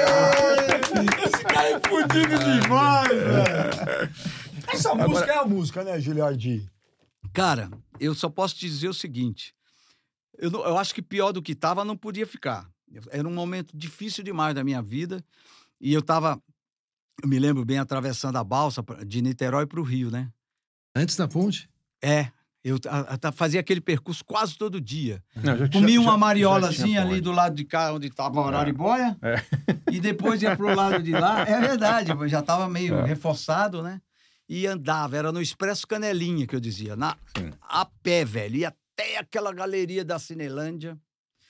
esse cara é fudido demais, velho. Essa Agora... música é a música, né, Gilliard? Cara, eu só posso te dizer o seguinte. Eu, eu acho que pior do que tava, não podia ficar. Era um momento difícil demais da minha vida. E eu tava, eu me lembro bem, atravessando a balsa de Niterói para o Rio, né? Antes da ponte? É. Eu a, a, fazia aquele percurso quase todo dia. Não, já, Comia já, uma já, mariolazinha ali do lado de cá, onde estava a Araribóia. É. E depois ia pro lado de lá. É verdade, eu já estava meio é. reforçado, né? E andava, era no Expresso Canelinha, que eu dizia, na, a pé, velho, ia até aquela galeria da Cinelândia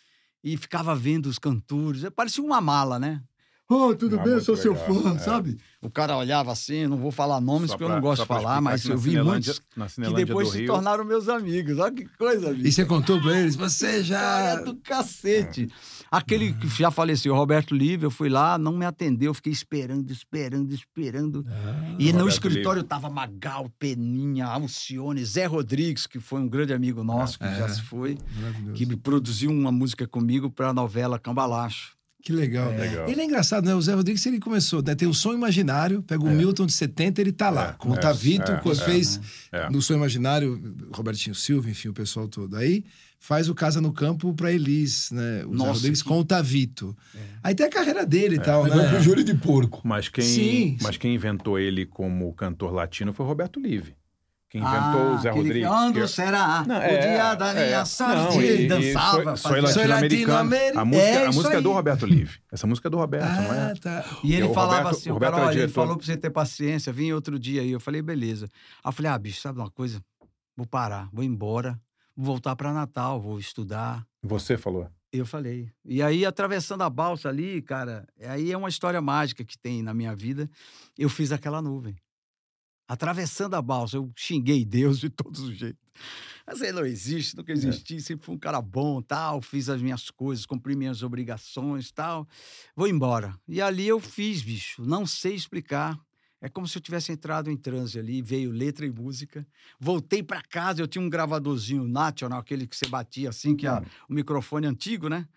e ficava vendo os cantores. Parecia uma mala, né? Oh, tudo ah, bem, eu sou legal. seu fã, é. sabe? O cara olhava assim, não vou falar nomes, só porque pra, eu não gosto de falar, mas eu vi muitos que depois se Rio. tornaram meus amigos. Olha que coisa, bicho. E você contou pra eles? Você já... Cara do cacete. É. Aquele que já faleceu, Roberto Livre, eu fui lá, não me atendeu, fiquei esperando, esperando, esperando. Ah, e no Roberto escritório Livre. Tava Magal, Peninha, Alcione, Zé Rodrigues, que foi um grande amigo nosso, que é. já se foi, que produziu uma música comigo pra novela Cambalacho. Que legal. É. legal. Ele é engraçado, né? O Zé Rodrigues, ele começou, né? Tem o Som Imaginário, pega o é. Milton de setenta, ele tá lá. É. Com o Tavito, é. quando é. fez é. no Som Imaginário, Robertinho Silva, enfim, o pessoal todo. Aí faz o Casa no Campo pra Elis, né? O Nossa, Zé Rodrigues que... com o Tavito. É. Aí tem a carreira dele e é. tal, né? Vai pro Júlio de Porco. Mas quem, Sim. mas quem inventou ele como cantor latino foi o Roberto Livre. Quem inventou ah, o Zé Rodrigues. Quando que... será não, é, o dia da minha é, sorte? Ele dançava. Sou latino-americano. A música, é, a música é do Roberto Livre. Essa música é do Roberto, ah, não é? Tá. E ele falava Roberto, assim, o cara, olha, ele falou pra você ter paciência, vim outro dia aí. Eu falei, beleza. Aí eu falei, ah, bicho, sabe uma coisa? Vou parar, vou embora, vou voltar pra Natal, vou estudar. Você falou? Eu falei. E aí, atravessando a balsa ali, cara, aí é uma história mágica que tem na minha vida. Eu fiz aquela nuvem. Atravessando a balsa, eu xinguei Deus de todos os jeitos. Mas ele não existe, nunca existi, é. sempre fui um cara bom, tal, fiz as minhas coisas, cumpri minhas obrigações, tal. Vou embora. E ali eu fiz, bicho, não sei explicar. É como se eu tivesse entrado em transe ali, veio letra e música. Voltei para casa, eu tinha um gravadorzinho National, aquele que você batia assim, que a, o microfone antigo, né?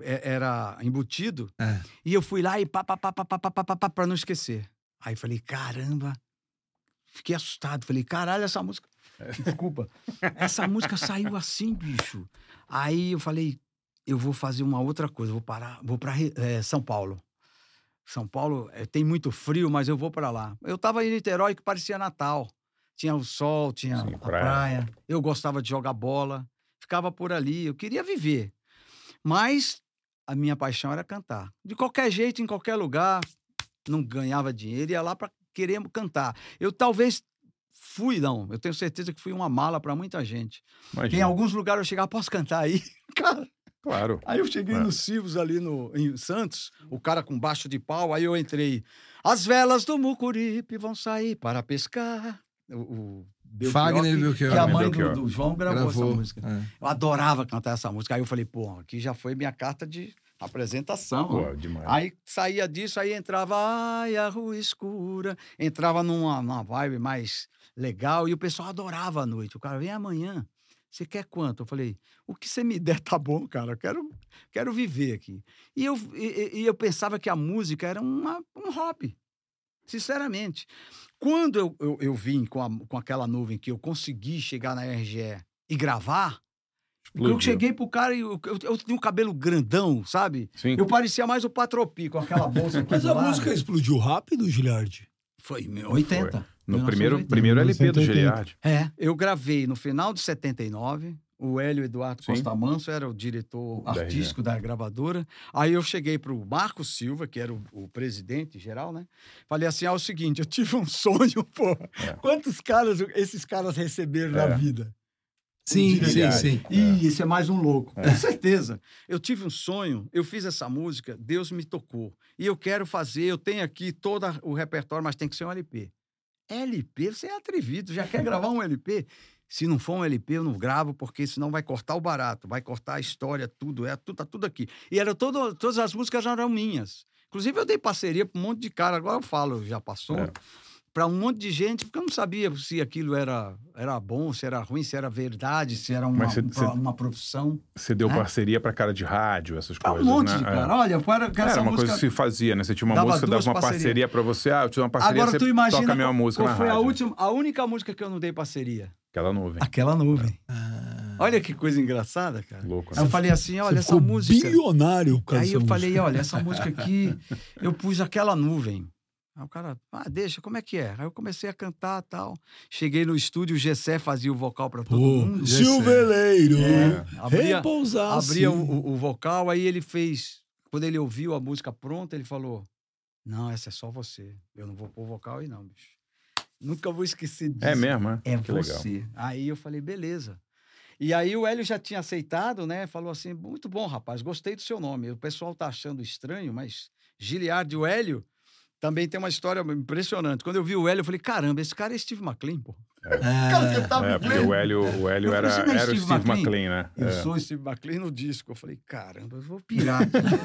Era embutido. É. E eu fui lá e pá, pá, pá, pá, pá, pá, pá, pá, pra não esquecer. Aí falei, caramba... Fiquei assustado. Falei, caralho, essa música... Desculpa. Essa música saiu assim, bicho. Aí eu falei, eu vou fazer uma outra coisa. Vou parar, vou pra é, São Paulo. São Paulo é, tem muito frio, mas eu vou pra lá. Eu tava em Niterói, que parecia Natal. Tinha o sol, tinha Sim, a praia. praia. Eu gostava de jogar bola. Ficava por ali. Eu queria viver. Mas a minha paixão era cantar. De qualquer jeito, em qualquer lugar. Não ganhava dinheiro. Ia lá pra queremos cantar. Eu talvez fui, não. Eu tenho certeza que fui uma mala para muita gente. Imagina. Em alguns lugares eu chegava, posso cantar aí? Cara. Claro. Aí eu cheguei é. no Silvos ali no, em Santos, o cara com baixo de pau, aí eu entrei. As velas do Mucuripe vão sair para pescar. O, o Belchior, Fagner Belchior. Que a mãe do, do João gravou, gravou. essa música. É. Eu adorava cantar essa música. Aí eu falei, pô, aqui já foi minha carta de apresentação. Pô, demais. Aí saía disso, aí entrava, ai, a rua escura. Entrava numa, numa vibe mais legal e o pessoal adorava a noite. O cara, vem amanhã. Você quer quanto? Eu falei, o que você me der tá bom, cara. Eu quero, quero viver aqui. E eu, e, e eu pensava que a música era uma, um hobby. Sinceramente. Quando eu, eu, eu vim com, a, com aquela nuvem que eu consegui chegar na R G E e gravar, explodiu. Eu cheguei pro cara e eu, eu, eu tinha um cabelo grandão, sabe? Sim. Eu parecia mais o Patropi com aquela bolsa aqui. Mas a lado. música explodiu rápido, Giliardi? Foi em oitenta. Foi. No primeiro, primeiro L P do Giliardi. É, eu gravei no final de setenta e nove. O Hélio Eduardo Sim. Costa Manso era o diretor da artístico da gravadora. Aí eu cheguei pro Marcos Silva, que era o, o presidente geral, né? Falei assim, ah, é o seguinte, eu tive um sonho, pô. É. Quantos caras esses caras receberam é. na vida? Sim, sim, sim. Ih, é. esse é mais um louco. É. Com certeza. Eu tive um sonho, eu fiz essa música, Deus me tocou. E eu quero fazer, eu tenho aqui todo o repertório, mas tem que ser um L P. L P, você é atrevido, já quer gravar um L P? Se não for um L P, eu não gravo, porque senão vai cortar o barato, vai cortar a história, tudo, é, tudo, tá tudo aqui. E era todo, todas as músicas já eram minhas. Inclusive, eu dei parceria para um monte de cara, agora eu falo, já passou, é. para um monte de gente, porque eu não sabia se aquilo era, era bom, se era ruim, se era verdade, se era uma, cê, uma, cê, uma profissão. Você deu né? parceria para cara de rádio, essas pra coisas, um monte né? de cara. É. Olha, para, era essa uma música, coisa que se fazia, né? Você tinha uma dava música, dava uma parceria, parceria para você, ah, eu tinha uma parceria, agora, você tu imagina toca a minha música qual na foi rádio. A, última, a única música que eu não dei parceria? Aquela nuvem. Aquela nuvem. Ah. Olha que coisa engraçada, cara. Louco, né? Aí eu falei assim, olha, você essa música... bilionário, cara. Aí eu música. falei, olha, essa música aqui, eu pus aquela nuvem. Aí o cara, ah, deixa, como é que é? Aí eu comecei a cantar e tal. Cheguei no estúdio, o Gessé fazia o vocal pra todo Pô, mundo. Silveleiro, é, abria, repousar abria o, o vocal, aí ele fez... Quando ele ouviu a música pronta, ele falou, não, essa é só você. Eu não vou pôr vocal aí não, bicho. Nunca vou esquecer disso. É mesmo, é? É que você. Legal. Aí eu falei, beleza. E aí o Hélio já tinha aceitado, né? Falou assim, muito bom, rapaz, gostei do seu nome. O pessoal tá achando estranho, mas Giliard e o Hélio também tem uma história impressionante. Quando eu vi o Hélio, eu falei, caramba, esse cara é Steve McLean, pô. É, cara, que eu tava é porque o Hélio, o Hélio era, falei, era Steve o Steve McLean, McLean né? Eu é. sou o Steve McLean no disco. Eu falei, caramba, eu vou pirar.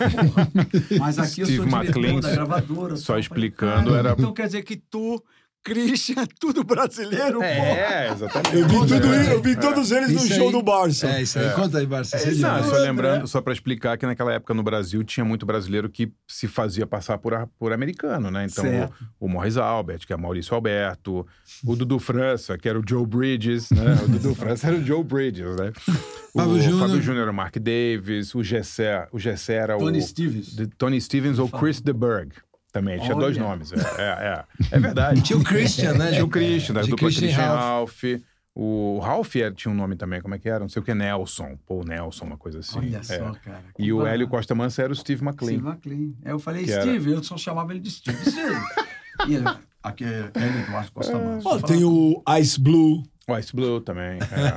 Mas aqui Steve eu sou diretor McLean, da gravadora. Só explicando, falei, era... Então quer dizer que tu... Christian, tudo brasileiro, É, pô. Exatamente. Eu vi, tudo, eu vi todos eles isso no show aí, do Barça. É, isso aí. É. Conta aí, Barça. É, não, só lembrando, só para explicar que naquela época no Brasil tinha muito brasileiro que se fazia passar por, por americano, né? Então, o, o Morris Albert, que é Maurício Alberto, o Dudu França, que era o Joe Bridges, né? O Dudu França era o Joe Bridges, né? O Fábio Júnior era o Mark Davis, o Gessé, o Gessé era Tony o... Stevens. De, Tony Stevens ou Chris DeBerg. Também, tinha Olha. dois nomes. É, é, é. é verdade. Tinha o Christian, né? Tinha o Christian, da de dupla Christian, Christian Ralph. Ralph. O Ralph era, tinha um nome também, como é que era? Não sei o que, Nelson. Paul Nelson, uma coisa assim. Olha é. só, cara. E o Hélio Costa Manso era o Steve McLean. Steve McLean. Eu falei, Steve, era... eu só chamava ele de Steve. Steve. E ele, aqui é Hélio Eduardo Costa Manso. Oh, tem o Ice Blue. O Ice Blue também.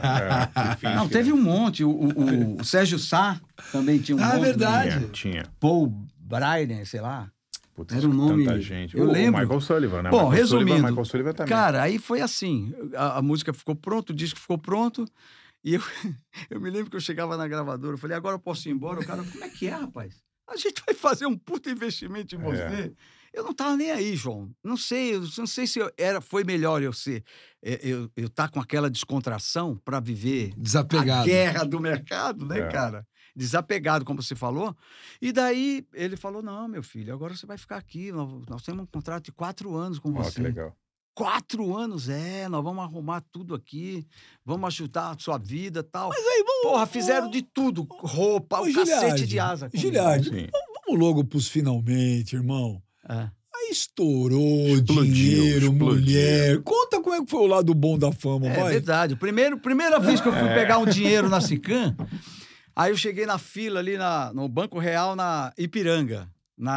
É, é, Não, teve um monte. O, o, o Sérgio Sá também tinha um ah, monte. Ah, verdade. Tinha, tinha. Paul Bryan, sei lá. Putz, era um nome... tanta gente. Eu o, lembro. O Michael Sullivan, né? Bom, Michael resumindo, Sullivan, Michael Sullivan também. Cara, aí foi assim, a, a música ficou pronta, o disco ficou pronto, e eu, eu me lembro que eu chegava na gravadora, eu falei, agora eu posso ir embora? O cara, como é que é, rapaz? A gente vai fazer um puta investimento em você. É. Eu não tava nem aí, João. Não sei, eu não sei se eu era, foi melhor eu ser, eu, eu tá com aquela descontração para viver desapegado. A guerra do mercado, né, é. cara? Desapegado, como você falou. E daí ele falou, não, meu filho, agora você vai ficar aqui, nós, nós temos um contrato de quatro anos com você. Oh, que legal. Quatro anos, é, nós vamos arrumar tudo aqui, vamos ajudar a sua vida e tal. Mas aí, vamos... Porra, fizeram de tudo, roupa, o cacete de asa. Giliard, vamos logo pros finalmente, irmão. É. Aí estourou, explodiu, dinheiro, explodiu. mulher. Conta como é que foi o lado bom da fama, é, vai. É verdade. Primeiro, primeira vez que eu fui é. pegar um dinheiro na Sicam, aí eu cheguei na fila ali na, no Banco Real na Ipiranga,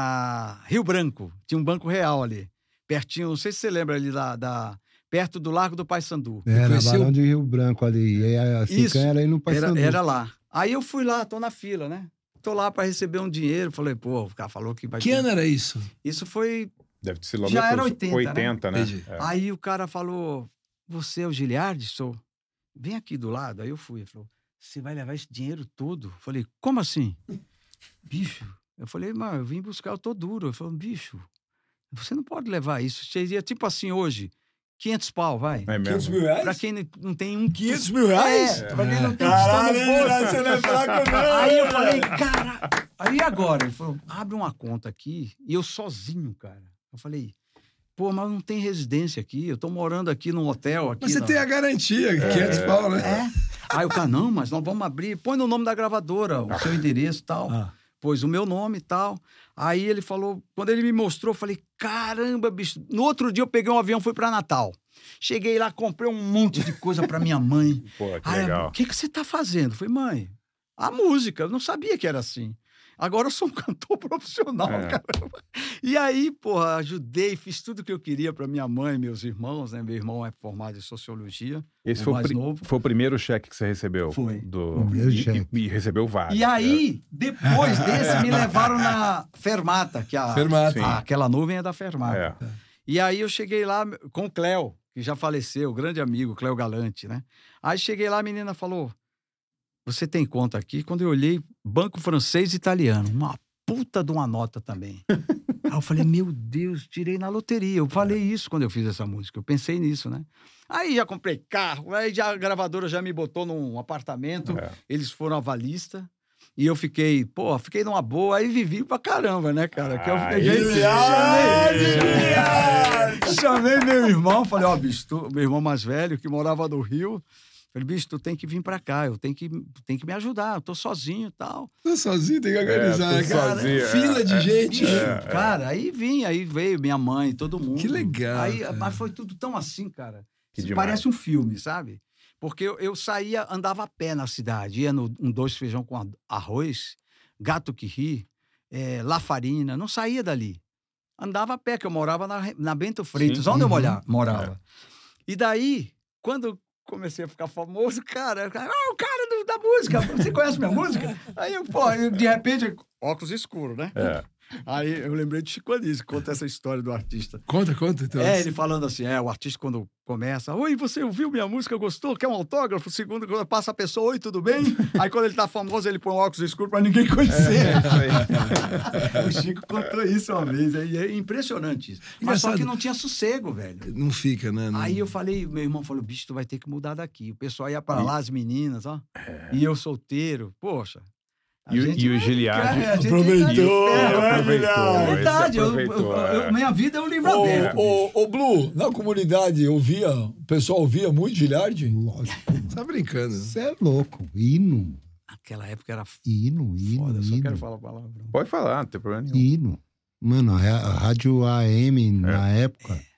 na Rio Branco. Tinha um Banco Real ali, pertinho, não sei se você lembra ali da... da perto do Largo do Paissandu. É, na Barão de Rio Branco ali. E a Sicam era aí no Paissandu. Era, era lá. Aí eu fui lá, tô na fila, né? Tô lá para receber um dinheiro. Falei, pô, o cara falou que vai... Que ter... ano era isso? Isso foi... Deve ter sido lá já era oitenta, oitenta, né? né? É. Aí o cara falou, você é o Giliard? Sou. Vem aqui do lado. Aí eu fui. Ele falou, você vai levar esse dinheiro todo? Eu falei, como assim? Bicho. Eu falei, mas eu vim buscar, eu tô duro. Ele falou, bicho, você não pode levar isso. Seria tipo assim hoje, quinhentos pau, vai. É quinhentos mil reais? Pra quem não tem um... quinhentos mil reais? É, pra quem não tem Caralho, você não é fraco, não. Aí eu falei, cara... Aí agora? Ele falou, abre uma conta aqui. E eu sozinho, cara. Eu falei, pô, mas não tem residência aqui. Eu tô morando aqui num hotel. Aqui mas você na... tem a garantia, é, quinhentos pau, né? É. Aí o cara, não, mas nós vamos abrir. Põe no nome da gravadora, o seu endereço e tal. Ah. Pôs o meu nome e tal. Aí ele falou, quando ele me mostrou, eu falei, caramba, bicho. No outro dia eu peguei um avião, fui pra Natal. Cheguei lá, comprei um monte de coisa pra minha mãe. Pô, que aí, legal. O que, que você tá fazendo? Eu falei, mãe, a música. Eu não sabia que era assim. Agora eu sou um cantor profissional, é. caramba. E aí, porra, ajudei, fiz tudo que eu queria para minha mãe e meus irmãos, né? Meu irmão é formado em Sociologia, Esse o foi, mais o novo. foi o primeiro cheque que você recebeu? Foi. Do... O primeiro e, cheque. E, e recebeu vários. E aí, depois desse, me levaram na Fermata, que a, Fermata. a, aquela nuvem é da Fermata. É. E aí eu cheguei lá com o Cléo, que já faleceu, grande amigo, Cléo Galante, né? Aí cheguei lá, a menina falou, você tem conta aqui? Quando eu olhei, banco francês e italiano, uma puta de uma nota também. Aí eu falei, meu Deus, tirei na loteria. Eu falei isso quando eu fiz essa música, eu pensei nisso, né? Aí já comprei carro, aí já, a gravadora já me botou num apartamento, é. Eles foram avalista, e eu fiquei, pô, fiquei numa boa, aí vivi pra caramba, né, cara? Que eu peguei, chamei, chamei meu irmão, falei, ó, oh, bicho, tu, meu irmão mais velho, que morava no Rio, falei, bicho, tu tem que vir pra cá, eu tenho que, tem que me ajudar, eu tô sozinho e tal. Tô sozinho, tem que organizar, é, cara. Sozinho, fila é, de é, gente. É, é. Cara, aí vim, aí veio minha mãe, todo mundo. Que legal. Aí, cara. mas foi tudo tão assim, cara. Que parece um filme, sabe? Porque eu, eu saía, andava a pé na cidade, ia no um dois feijão com arroz, Gato que Ri, é, La Farina, não saía dali. Andava a pé, que eu morava na, na Bento Freitas, Sim. onde eu morava. É. E daí, quando comecei a ficar famoso, cara, ah, o cara da música. Você conhece minha música? Aí, eu, pô, eu, de repente, óculos escuros, né? É. Aí eu lembrei de Chico Anísio, conta essa história do artista. Conta, conta. Então. É, ele falando assim, é, o artista quando começa, oi, você ouviu minha música, gostou? Quer um autógrafo? Segundo, quando passa a pessoa, oi, tudo bem? Aí quando ele tá famoso, ele põe um óculos escuro pra ninguém conhecer. É, o Chico contou isso uma vez, é impressionante isso. Mas Engraçado. Só que não tinha sossego, velho. Não fica, né? Não... Aí eu falei, meu irmão falou, bicho, tu vai ter que mudar daqui. O pessoal ia pra lá, as meninas, ó, é. E eu solteiro, poxa... E, e o Giliardi aproveitou, é verdade. Eu, eu, eu, minha vida é um livro aberto. Ô, Blue, na comunidade ouvia, o pessoal ouvia muito Giliardi? Lógico. Tá brincando. Você é louco. Hino. Naquela época era hino, hino. Foda, eu só hino. quero falar a palavra. Pode falar, não tem problema nenhum. Hino. Mano, a, a rádio A M, é. na época, é.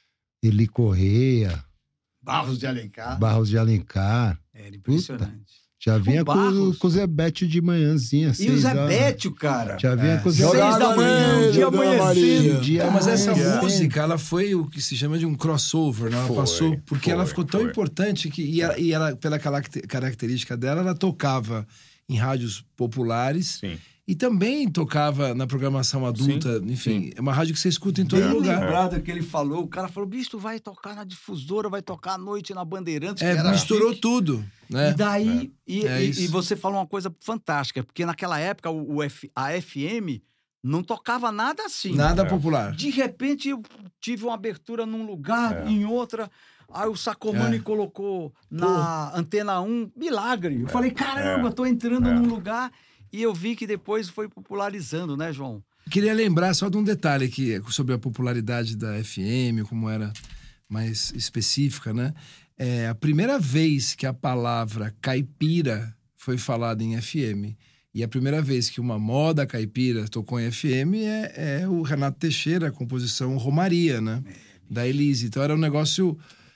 Eli Correia. Barros de Alencar. Barros de Alencar. Era impressionante. Puta. Já vinha com, com o Zé Bétio de manhãzinha. E o Zé Bétio, cara. Já vinha é. com o Zé Bétio. Seis da manhã, um dia amanhecendo. Dia é, mas essa é. música, ela foi o que se chama de um crossover, né? Ela foi, passou, porque foi, ela ficou tão foi. importante que, e ela, e ela, pela característica dela, ela tocava em rádios populares. Sim. E também tocava na programação adulta, sim, enfim, sim. É uma rádio que você escuta em todo Bem lugar. lembrado que ele falou, o cara falou, bicho, tu vai tocar na difusora, vai tocar à noite na Bandeirantes. É, misturou chique. tudo. Né? E daí, é. E, é e, e você falou uma coisa fantástica, porque naquela época o, o F, a F M não tocava nada assim. Nada é. popular. De repente eu tive uma abertura num lugar, é. em outra... Aí o Sacomani é. colocou na Pô. Antena um, milagre. Eu é. falei, caramba, é. tô entrando é. num lugar... E eu vi que depois foi popularizando, né, João? Queria lembrar só de um detalhe aqui sobre a popularidade da F M, como era mais específica, né? É, a primeira vez que a palavra caipira foi falada em F M e a primeira vez que uma moda caipira tocou em F M é, é o Renato Teixeira, a composição Romaria, né? É. Da Elise. Então era um negócio...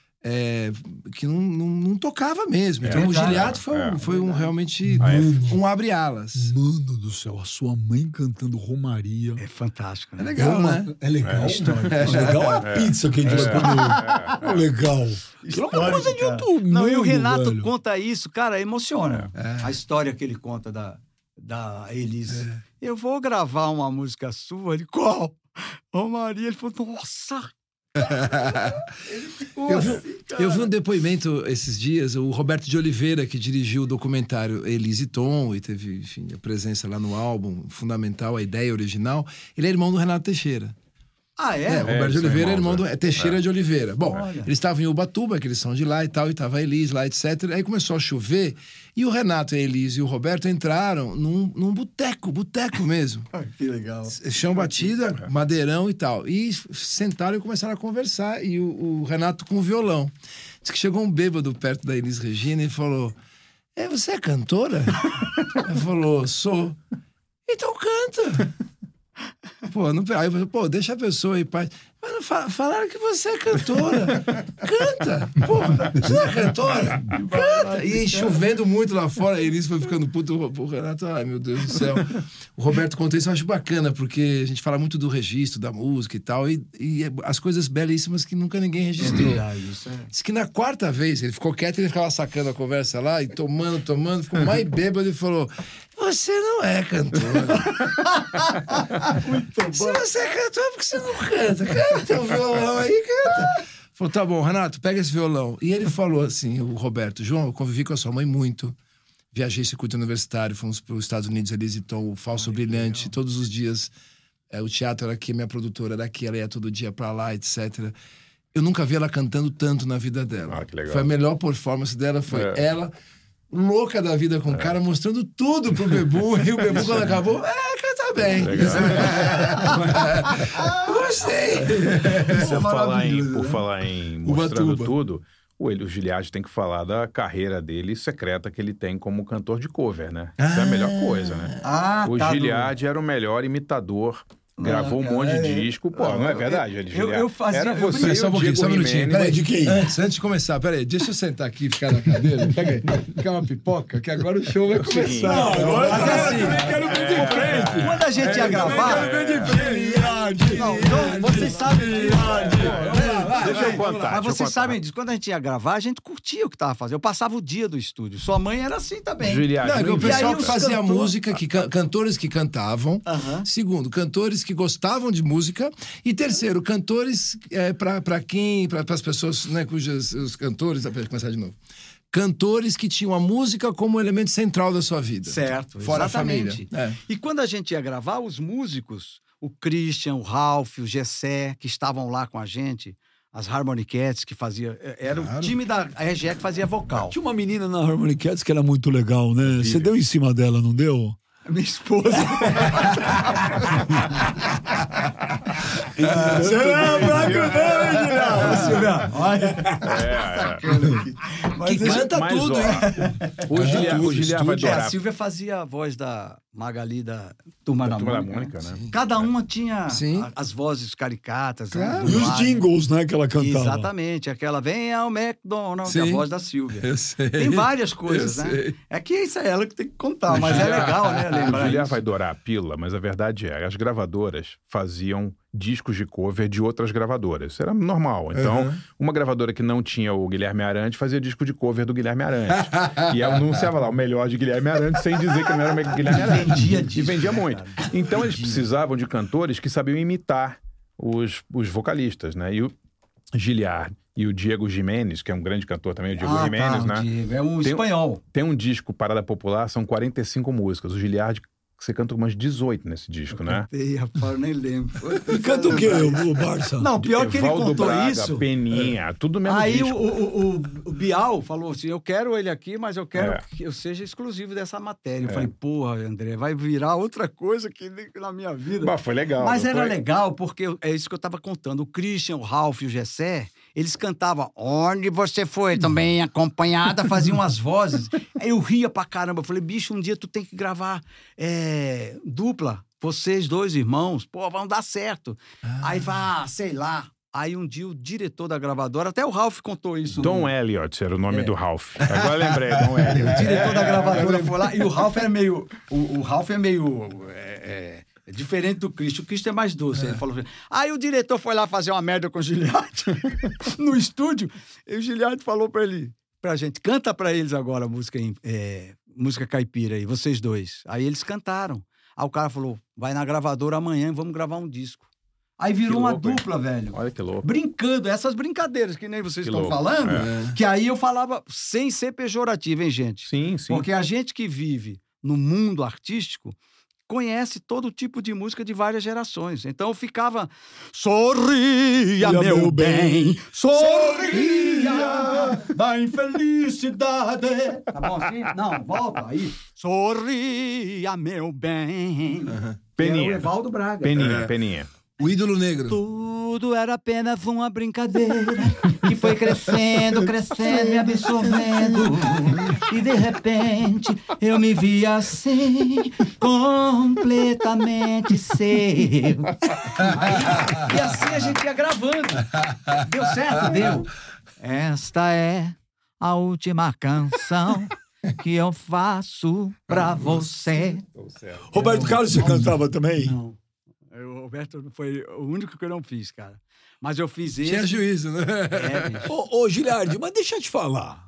É, que não, não, não tocava mesmo. Então é, o Giliardi foi, é, foi um, realmente um, um abre-alas. Mano do céu, a sua mãe cantando Romaria. É fantástico, né? É legal, é uma, né? É legal a história. É, é legal a pizza que a gente vai comer. É, é legal. Isso é uma coisa de outro mundo. Não, e o Renato velho. conta isso, cara, emociona. É. A história que ele conta da, da Elise. É. Eu vou gravar uma música sua. Ele, qual? Romaria. Ele falou, nossa... eu, vi, eu vi um depoimento esses dias, o Roberto de Oliveira, que dirigiu o documentário Elise e Tom e teve, enfim, a presença lá no álbum, fundamental, a ideia original. Ele é irmão do Renato Teixeira. Ah, é? É, o Roberto é, de Oliveira é irmão, irmão do é, Teixeira é. de Oliveira. Bom, Olha. eles estavam em Ubatuba, que eles são de lá e tal, e tava a Elise lá, etcétera. Aí começou a chover e o Renato, a Elise e o Roberto entraram num, num boteco, boteco mesmo. Que legal. Chão batida, madeirão e tal. E sentaram e começaram a conversar. E o, o Renato com o violão. Diz que chegou um bêbado perto da Elis Regina e falou: é, você é cantora? Ela falou: sou. Então canta. Pô, não, aí, pô, deixa a pessoa aí, pai. Mas não fala, falaram que você é cantora. Canta. Pô, você não é cantora? Canta. E chovendo muito lá fora, a Elis foi ficando puto. O Renato, ai meu Deus do céu. O Roberto contou isso, eu acho bacana, porque a gente fala muito do registro, da música e tal, e, e as coisas belíssimas que nunca ninguém registrou. É, isso é. Diz que na quarta vez, ele ficou quieto, ele ficava sacando a conversa lá, e tomando, tomando, ficou mais bêbado e falou: você não é cantora. Muito bom. Se você é cantora, por que você não canta? Canta o violão aí, canta. Falou, tá bom, Renato, pega esse violão. E ele falou assim, o Roberto: João, eu convivi com a sua mãe muito. Viajei circuito universitário, fomos para os Estados Unidos, Elise e Tom, o Falso Ai, Brilhante, todos os dias. É, o teatro era aqui, minha produtora era aqui, ela ia todo dia para lá, etcétera. Eu nunca vi ela cantando tanto na vida dela. Ah, que legal. Foi a melhor performance dela, foi é. ela... louca da vida com o é. cara, mostrando tudo pro Bebu. E o Bebu, quando acabou, é, canta bem. Gostei. Você falar em, por falar em mostrando Ubatuba. tudo, o, o Giliardi tem que falar da carreira dele secreta que ele tem como cantor de cover, né? Ah. Isso é a melhor coisa, né? Ah, o tá Giliardi do... era o melhor imitador. Gravou ah, um monte de disco. Pô, não é verdade? Ele, eu, eu fazia... Era você, eu, só um pouquinho, só um minutinho. Peraí, de quem? Antes, antes de começar, peraí, deixa eu sentar aqui e ficar na cadeira. Pega aí, quer uma pipoca? Que agora o show vai começar. Não, agora mas assim, eu quero muito Porque quando a gente ia gravar... Não, não, vocês sabem... Deixa eu contar. Mas vocês sabem disso. Quando a gente ia gravar, a gente curtia o que tava fazendo. Eu passava o dia do estúdio. Sua mãe era assim também. Juliado, não, o pessoal que fazia cantor... música, que, cantores que cantavam. Uh-huh. Segundo, cantores que gostavam de música. E terceiro, cantores é, para quem... Para as pessoas, né, cujos os cantores... Para começar de novo. Cantores que tinham a música como elemento central da sua vida. Certo, fora exatamente. A família. É. E quando a gente ia gravar, os músicos, o Christian, o Ralph, o Gessé, que estavam lá com a gente, as Harmony Cats, que fazia... Era claro. O time da R G E que fazia vocal. Tinha uma menina na Harmony Cats que era muito legal, né? Você deu em cima dela, não deu? Minha esposa. Você lembra que não, Guilherme? Silvia, olha. Mas que canta mas, tudo, ó, hein? O Giliar vai adorar. É, a Silvia fazia a voz da Magali da Turma da, da Mônica. Mônica, né? Cada uma tinha Sim. a, as vozes caricatas. Claro. Né? E os jingles, né, que ela cantava. Exatamente. Aquela vem ao McDonald's, Sim. a voz da Silvia. Eu sei. Tem várias coisas, Eu né? sei. É que isso é ela que tem que contar, mas é legal, né? Lembrar O Giliar isso. vai adorar a pílula, mas a verdade é, as gravadoras faziam discos de cover de outras gravadoras. Isso era normal. Então, uhum. uma gravadora que não tinha o Guilherme Arantes fazia disco de cover do Guilherme Arantes. E anunciava lá o melhor de Guilherme Arantes sem dizer que não era o Guilherme Arantes. Vendia e disco, vendia muito. Cara. Então, eles precisavam de cantores que sabiam imitar os, os vocalistas, né? E o Giliar e o Diego Jimenez, que é um grande cantor também, o Diego ah, Jimenez, tá, né? O Diego. É um tem, espanhol. Tem um disco, Parada Popular, são quarenta e cinco músicas. O Giliar, você canta umas dezoito nesse disco, eu né? Cantei, rapaz, eu nem lembro. E canta o quê, o Barça? Não, pior que ele Evaldo contou Braga, isso. Peninha, tudo mesmo Aí disco. o, o, o, o Bial falou assim, eu quero ele aqui, mas eu quero É. que eu seja exclusivo dessa matéria. Eu É. falei, porra, André, vai virar outra coisa que nem na minha vida. Mas foi legal. Mas não era foi? legal, porque é isso que eu tava contando. O Christian, o Ralph e o Gessé, eles cantavam Onde Você Foi, também acompanhada, faziam as vozes. Aí eu ria pra caramba. Eu falei, bicho, um dia tu tem que gravar é, dupla. Vocês dois irmãos, pô, vão dar certo. Ah. Aí vai, ah, sei lá. Aí um dia o diretor da gravadora, até o Ralph contou isso. Tom no... Elliott era o nome É. do Ralph. Agora lembrei, Tom Elliott. O diretor da gravadora foi lá e o Ralph é meio... O, o Ralph é meio... É, é, diferente do Cristo. O Cristo é mais doce. É. Ele falou assim, aí o diretor foi lá fazer uma merda com o Giliardi no estúdio. E o Giliardi falou pra ele, pra gente, canta pra eles agora a música, é, música caipira aí, vocês dois. Aí eles cantaram. Aí o cara falou, vai na gravadora amanhã e vamos gravar um disco. Aí virou louco, uma dupla, hein? velho. Olha que louco. Brincando, essas brincadeiras que nem vocês Que estão louco. falando, É. que aí eu falava sem ser pejorativo, hein, gente? Sim, sim. Porque a gente que vive no mundo artístico conhece todo tipo de música de várias gerações. Então eu ficava... Sorria, meu, meu bem, bem, sorria da infelicidade. Tá bom assim? Não, volta aí. Sorria, meu bem. Uhum. Peninha. É o Evaldo Braga. Peninha, É. Peninha. O ídolo negro. Tudo era apenas uma brincadeira que foi crescendo, crescendo, me absorvendo. E de repente eu me vi assim, completamente seu. E assim a gente ia gravando. Deu certo? Deu. Esta é a última canção que eu faço pra você. Roberto Carlos, você cantava também? Não. O Roberto foi o único que eu não fiz, cara. Mas eu fiz esse... Tinha juízo, né? É, bicho. Ô, ô Giliardi, mas deixa eu te falar.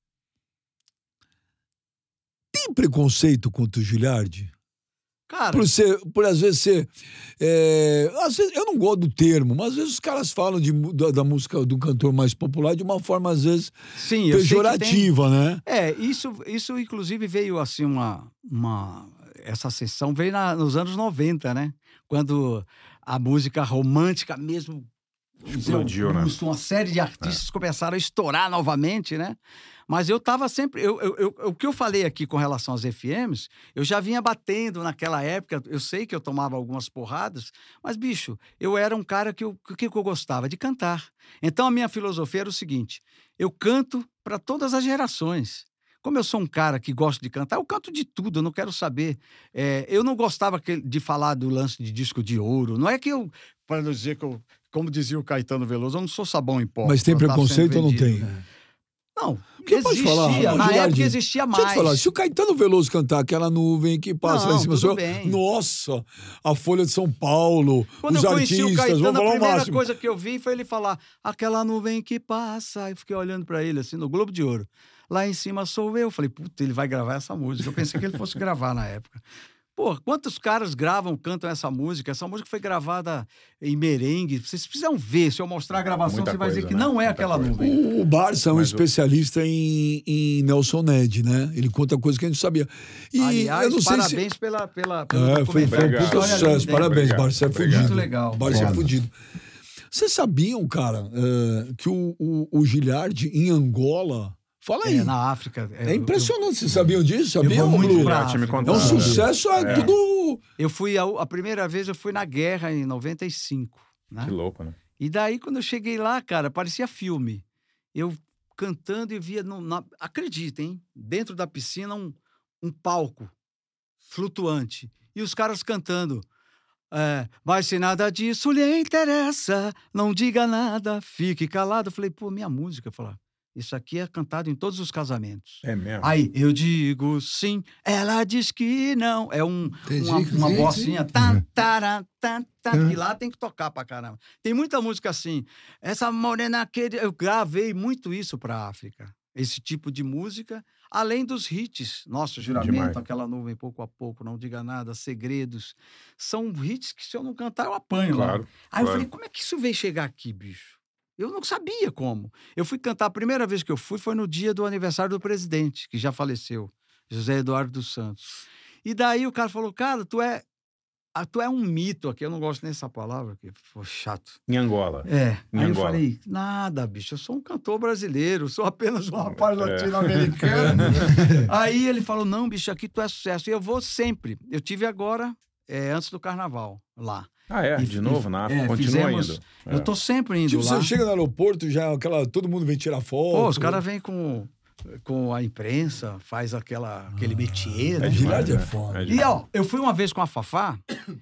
Tem preconceito contra o Giliardi? Cara... Por, ser, por às vezes ser... É, às vezes, eu não gosto do termo, mas às vezes os caras falam de, da, da música do cantor mais popular de uma forma, às vezes, Sim, eu pejorativa, sei que tem... né? É, isso, isso inclusive veio assim uma... uma... Essa sessão veio na, nos anos noventa, né? Quando a música romântica mesmo... Explodiu, né? Uma série de artistas é. começaram a estourar novamente, né? Mas eu estava sempre... Eu, eu, eu, o que eu falei aqui com relação às F Ms, eu já vinha batendo naquela época. Eu sei que eu tomava algumas porradas, mas, bicho, eu era um cara que... O que, que eu gostava? De cantar. Então, a minha filosofia era o seguinte. Eu canto para todas as gerações. Como eu sou um cara que gosta de cantar, eu canto de tudo, eu não quero saber. É, eu não gostava de falar do lance de disco de ouro. Não é que eu... Para dizer que eu... Como dizia o Caetano Veloso, eu não sou sabão em pó. Mas tem preconceito ou não tem? Né? Não, que existia. Pode falar? Na Giliardi, época existia mais. Deixa eu te falar, se o Caetano Veloso cantar Aquela Nuvem que passa não, lá em cima... Tudo só, bem. Nossa, a Folha de São Paulo, Quando os eu conheci artistas, o Caetano, a primeira máximo. coisa que eu vi foi ele falar Aquela Nuvem que passa. Aí fiquei olhando pra ele, assim, no Globo de Ouro. Lá em cima sou eu. Falei, puta, ele vai gravar essa música. Eu pensei que ele fosse gravar na época. Pô, quantos caras gravam, cantam essa música? Essa música foi gravada em merengue. Vocês precisam ver. Se eu mostrar a gravação, Muita você vai coisa, dizer que né? não é Muita Aquela coisa. Nuvem. O Barça é um Mas especialista o... em, em Nelson Ned, né? Ele conta coisa que a gente sabia. E Aliás, eu não sei parabéns se... pela, pela, pelo é, foi, foi um puta sucesso. Parabéns, Obrigado. Barça é fudido. Muito legal. Barça é fudido. Vocês sabiam, cara, uh, que o, o, o Giliardi, em Angola... Fala aí. É, na África. É, é impressionante. Vocês sabiam disso? Sabiam? Eu vou muito pra África. É um sucesso, é, é. tudo... Eu fui, a, a primeira vez eu fui na guerra em noventa e cinco. Né? Que louco, né? E daí, quando eu cheguei lá, cara, parecia filme. Eu cantando e via, no, na, acreditem, dentro da piscina, um, um palco flutuante. E os caras cantando. É, mas se nada disso lhe interessa, não diga nada, fique calado. Eu falei, pô, minha música. Eu falei, isso aqui é cantado em todos os casamentos. É mesmo? Aí, eu digo sim, ela diz que não. É um, Entendi, uma, uma entendi. bocinha. Tá, tará, tá, tá, que lá tem que tocar pra caramba. Tem muita música assim. Essa morena que... Eu gravei muito isso pra África. Esse tipo de música. Além dos hits. Nosso Juramento, Demais. Aquela Nuvem, Pouco a Pouco, Não Diga Nada, Segredos. São hits que se eu não cantar, eu apanho Claro, lá. Aí claro. eu falei, como é que isso veio chegar aqui, bicho? Eu não sabia como. Eu fui cantar, a primeira vez que eu fui foi no dia do aniversário do presidente, que já faleceu, José Eduardo dos Santos. E daí o cara falou, cara, tu é, tu é um mito aqui, eu não gosto nem dessa palavra, que foi chato. Em Angola. É, Em aí Angola. eu falei, nada, bicho, eu sou um cantor brasileiro, sou apenas um rapaz latino-americano. Aí ele falou, não, bicho, aqui tu é sucesso. E eu vou sempre. Eu tive agora, é, antes do carnaval, lá. Ah, é? E- De novo, na África? é, Continua fizemos- indo. Eu tô sempre indo Tipo, lá. você chega no aeroporto, já aquela, todo mundo vem tirar foto. Pô, os caras vêm com, com a imprensa, faz aquela, aquele métier, né? É Giliardi é demais, foda. É E, demais. ó, eu fui uma vez com a Fafá,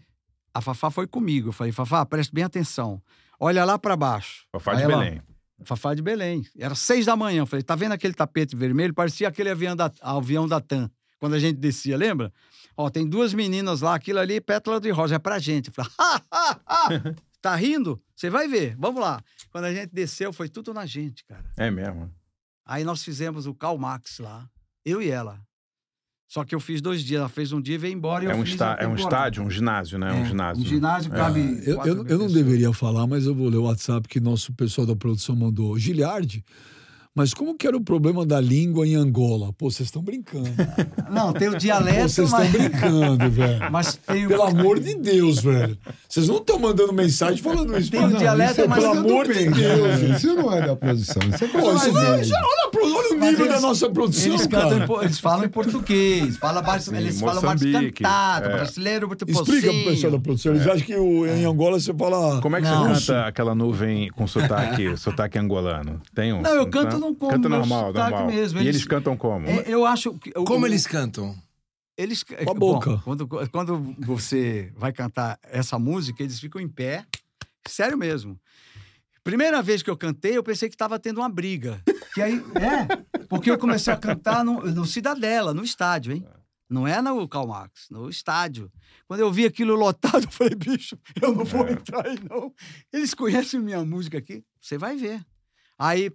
a Fafá foi comigo. Eu falei, Fafá, preste bem atenção. Olha lá pra baixo. Fafá Aí de ela- Belém. Fafá de Belém. Era seis da manhã. Eu falei, tá vendo aquele tapete vermelho? Parecia aquele avião da, avião da TAM, quando a gente descia, lembra? Ó, tem duas meninas lá, aquilo ali, pétala de rosa, é pra gente. Eu falei, ha, ha, ha. Tá rindo? Você vai ver, vamos lá. Quando a gente desceu, foi tudo na gente, cara. É mesmo. Aí nós fizemos o Karl Marx lá, eu e ela. Só que eu fiz dois dias, ela fez um dia e veio embora e É eu um, fiz está, a é um temporada. estádio, um ginásio, né? Um ginásio. Um ginásio É. cabe Eu, quatro eu, mil eu não pessoas. deveria falar, mas eu vou ler o WhatsApp que nosso pessoal da produção mandou. Giliardi, mas como que era o problema da língua em Angola? Pô, vocês estão brincando. Não, tem o Pô, dialeto, vocês estão mas... brincando, velho. mas tem o... Pelo amor de Deus, velho. Vocês não estão mandando mensagem falando isso. Tem pra um nós. dialeto, Isso é, mas pelo tudo amor de bem, Deus. cara. Isso não é da produção. Isso é Pô, coisa isso mais é- velha. já olha, pro- olha o Mas nível eles- da nossa produção, Eles, cantam em cara. po- eles falam em português, fala mais, Sim, eles falam mais Moçambique, cantado, é. brasileiro, muito Explica pro pessoal da produção. Eles acham que o- em Angola você fala... Como é que Não. você canta Aquela Nuvem com sotaque, sotaque angolano? Tem um? Não, eu canto num como Canta meu normal, sotaque normal. mesmo. E Eles- eles cantam como? É, eu acho que... o- Como o- eles cantam? Eles, Com a bom, boca. quando, quando você vai cantar essa música, eles ficam em pé. Sério mesmo. Primeira vez que eu cantei, eu pensei que estava tendo uma briga. Que aí, é, porque eu comecei a cantar no, no Cidadela, no estádio, hein? Não é no Karl Marx, no estádio. Quando eu vi aquilo lotado, eu falei, bicho, eu não vou entrar aí, não. Eles conhecem minha música aqui? Você vai ver. Aí,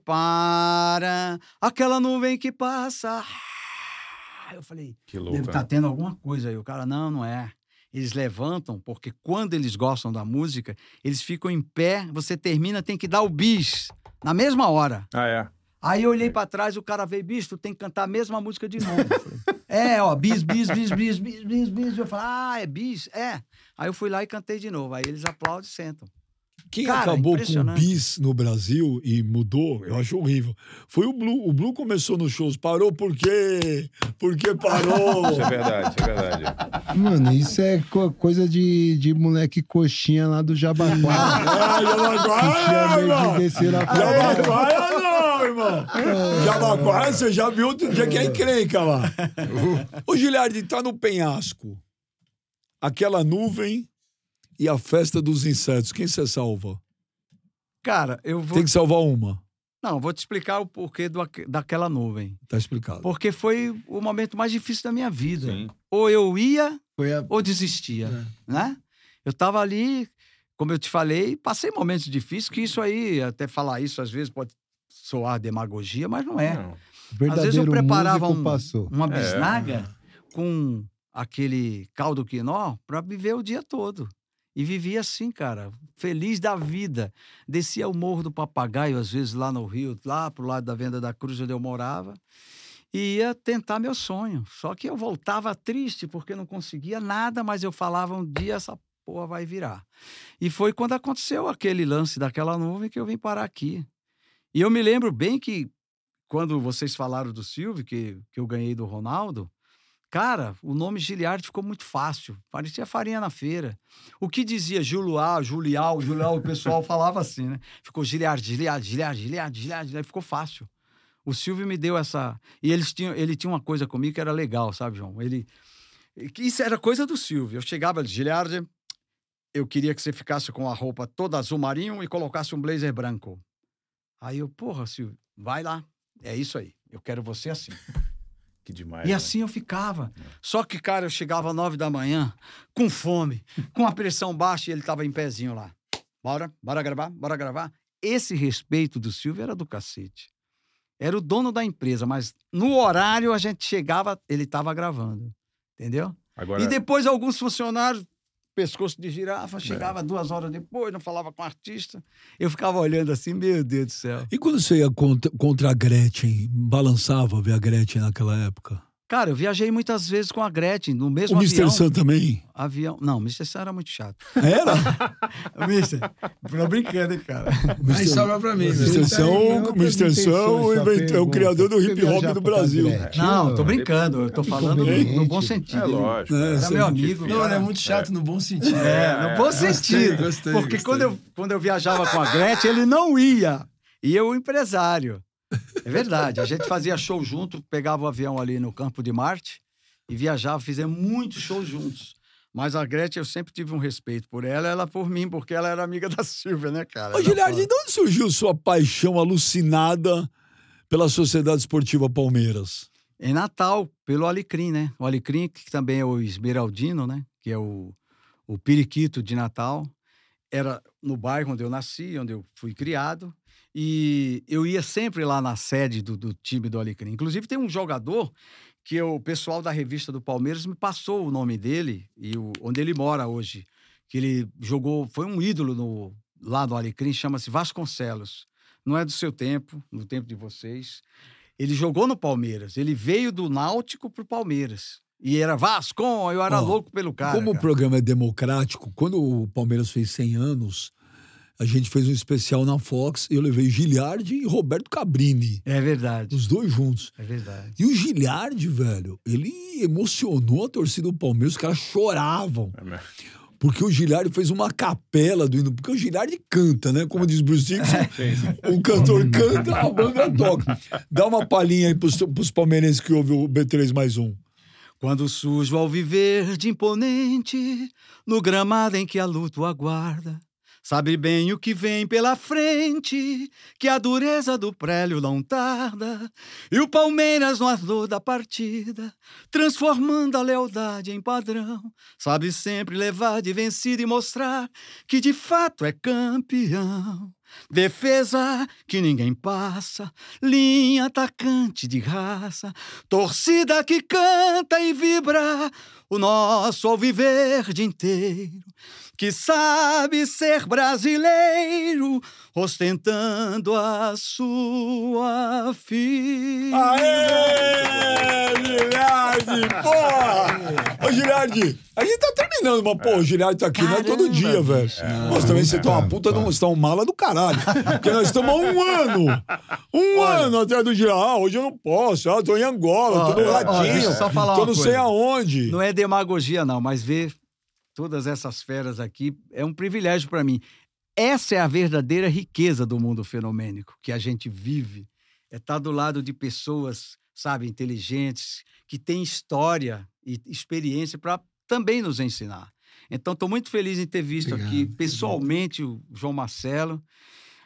para, aquela nuvem que passa. Eu falei, Que louco. deve né? estar tendo alguma coisa aí. O cara, não, não é. Eles levantam, porque quando eles gostam da música, eles ficam em pé, você termina, tem que dar o bis na mesma hora. Ah, é? Aí eu olhei pra trás, o cara veio, bicho, tu tem que cantar a mesma música de novo. Eu falei, é, ó, bis, bis, bis, bis, bis, bis, bis. Eu falei, ah, é bis? É. Aí eu fui lá e cantei de novo. Aí eles aplaudem e sentam. Quem Cara, acabou com o impressionante. bis no Brasil e mudou, eu acho horrível, foi o Blue. O Blue começou nos shows, parou por quê? Por que parou? Isso é verdade, isso é verdade. Mano, isso é co- coisa de, de moleque coxinha lá do Jabaquara. Ah, Que tinha Jabaquara, medo de irmão! descer na favela. Jabaquara não, irmão! Jabaquara, você já viu outro dia que é encrenca lá. O Giliardi tá no penhasco. Aquela nuvem e a festa dos insetos. Quem você salva? Cara, eu vou... Tem que salvar uma. Não, vou te explicar o porquê do, daquela nuvem. Tá explicado. Porque foi o momento mais difícil da minha vida. Sim. Ou eu ia, a... ou desistia, é. né? Eu tava ali, como eu te falei, passei momentos difíceis, que isso aí, até falar isso às vezes pode soar demagogia, mas não é. Não. Verdadeiro às vezes eu preparava um, passou. uma bisnaga é. com aquele caldo quinó para viver o dia todo. E vivia assim, cara, feliz da vida. Descia o Morro do Papagaio, às vezes, lá no Rio, lá pro lado da Venda da Cruz, onde eu morava, e ia tentar meu sonho. Só que eu voltava triste, porque não conseguia nada, mas eu falava, um dia essa porra vai virar. E foi quando aconteceu aquele lance daquela nuvem que eu vim parar aqui. E eu me lembro bem que, quando vocês falaram do Silvio, que, que eu ganhei do Ronaldo, cara, o nome Giliardi ficou muito fácil. Parecia farinha na feira. O que dizia Julial, Julial, Julial, o pessoal falava assim, né? Ficou Giliardi, Giliardi, Giliardi, Giliardi, Giliardi. Aí ficou fácil. O Silvio me deu essa... E eles tinham, ele tinha uma coisa comigo que era legal, sabe, João? Ele... Isso era coisa do Silvio. Eu chegava de Giliardi, eu queria que você ficasse com a roupa toda azul marinho e colocasse um blazer branco. Aí eu, porra, Silvio, vai lá. É isso aí. Eu quero você assim. Que demais. E né? assim eu ficava. Só que, cara, eu chegava às nove da manhã, com fome, com a pressão baixa, e ele tava em pezinho lá. Bora, bora gravar, bora gravar. Esse respeito do Silvio era do cacete. Era o dono da empresa, mas no horário a gente chegava, ele tava gravando. Entendeu? Agora... E depois alguns funcionários, pescoço de girafa, chegava é. duas horas depois, não falava com o artista. Eu ficava olhando assim, meu Deus do céu. E quando você ia contra, contra a Gretchen, balançava ver a Gretchen naquela época? Cara, eu viajei muitas vezes com a Gretchen, no mesmo o avião. O mister Sam também? Avião... Não, o mister Sam era muito chato. Era? mister Não brincando, hein, cara. Aí sobra pra mim. O mister Sam, o mister Sam é o criador do hip hop do Brasil. Não, tô brincando. Eu tô falando no bom sentido. É lógico. É, era meu amigo. Não, é muito chato é. no bom sentido. É, no bom sentido. Gostei, gostei, Porque gostei. Quando, eu, quando eu viajava com a Gretchen, ele não ia. E eu, o empresário. É verdade. A gente fazia show junto, pegava o avião ali no Campo de Marte e viajava, fizemos muitos shows juntos. Mas a Gretchen, eu sempre tive um respeito por ela, ela por mim, porque ela era amiga da Silvia, né, cara? Ô, Giliardi, de onde surgiu sua paixão alucinada pela Sociedade Esportiva Palmeiras? Em Natal, pelo Alecrim, né? O Alecrim, que também é o Esmeraldino, né? Que é o, o periquito de Natal. Era no bairro onde eu nasci, onde eu fui criado. E eu ia sempre lá na sede do, do time do Alecrim. Inclusive, tem um jogador que eu, o pessoal da revista do Palmeiras me passou o nome dele, e o, onde ele mora hoje. Que ele jogou, foi um ídolo no, lá do Alecrim, chama-se Vasconcelos. Não é do seu tempo, no tempo de vocês. Ele jogou no Palmeiras. Ele veio do Náutico pro Palmeiras. E era Vascon, eu era oh, louco pelo cara. Como cara. O programa é democrático, quando o Palmeiras fez cem anos... A gente fez um especial na Fox e eu levei Giliardi e Roberto Cabrini. É verdade. Os dois juntos. É verdade. E o Giliardi, velho, ele emocionou a torcida do Palmeiras, os caras choravam. É porque o Giliardi fez uma capela do hino. Porque o Giliardi canta, né? Como diz Bruce Dickinson, o cantor canta, a banda toca. Dá uma palhinha aí pros, pros palmeirenses que ouvem o B três mais um. Quando surge o alviver de imponente, no gramado em que a luta o aguarda, sabe bem o que vem pela frente, que a dureza do prélio não tarda, e o Palmeiras no ardor da partida, transformando a lealdade em padrão, sabe sempre levar de vencido e mostrar que de fato é campeão. Defesa que ninguém passa, linha atacante de raça, torcida que canta e vibra o nosso alviverde inteiro, que sabe ser brasileiro, ostentando a sua filha. Aê, Giliardi, porra! Ô, Giliardi, a gente tá terminando, mas, pô, o Giliardi tá aqui, não é todo dia, velho. Mas também você tá uma puta, não, você tá um mala do caralho. Porque nós estamos há um ano, um olha, ano atrás do Giliardi. Ah, hoje eu não posso, ah, tô em Angola, ó, tô no Ladinho, só falar tô não sei aonde. Não é demagogia, não, mas ver todas essas feras aqui é um privilégio para mim. Essa é a verdadeira riqueza do mundo fenomênico que a gente vive. É estar do lado de pessoas, sabe, inteligentes, que têm história e experiência para também nos ensinar. Então, estou muito feliz em ter visto Obrigado. aqui pessoalmente o João Marcelo.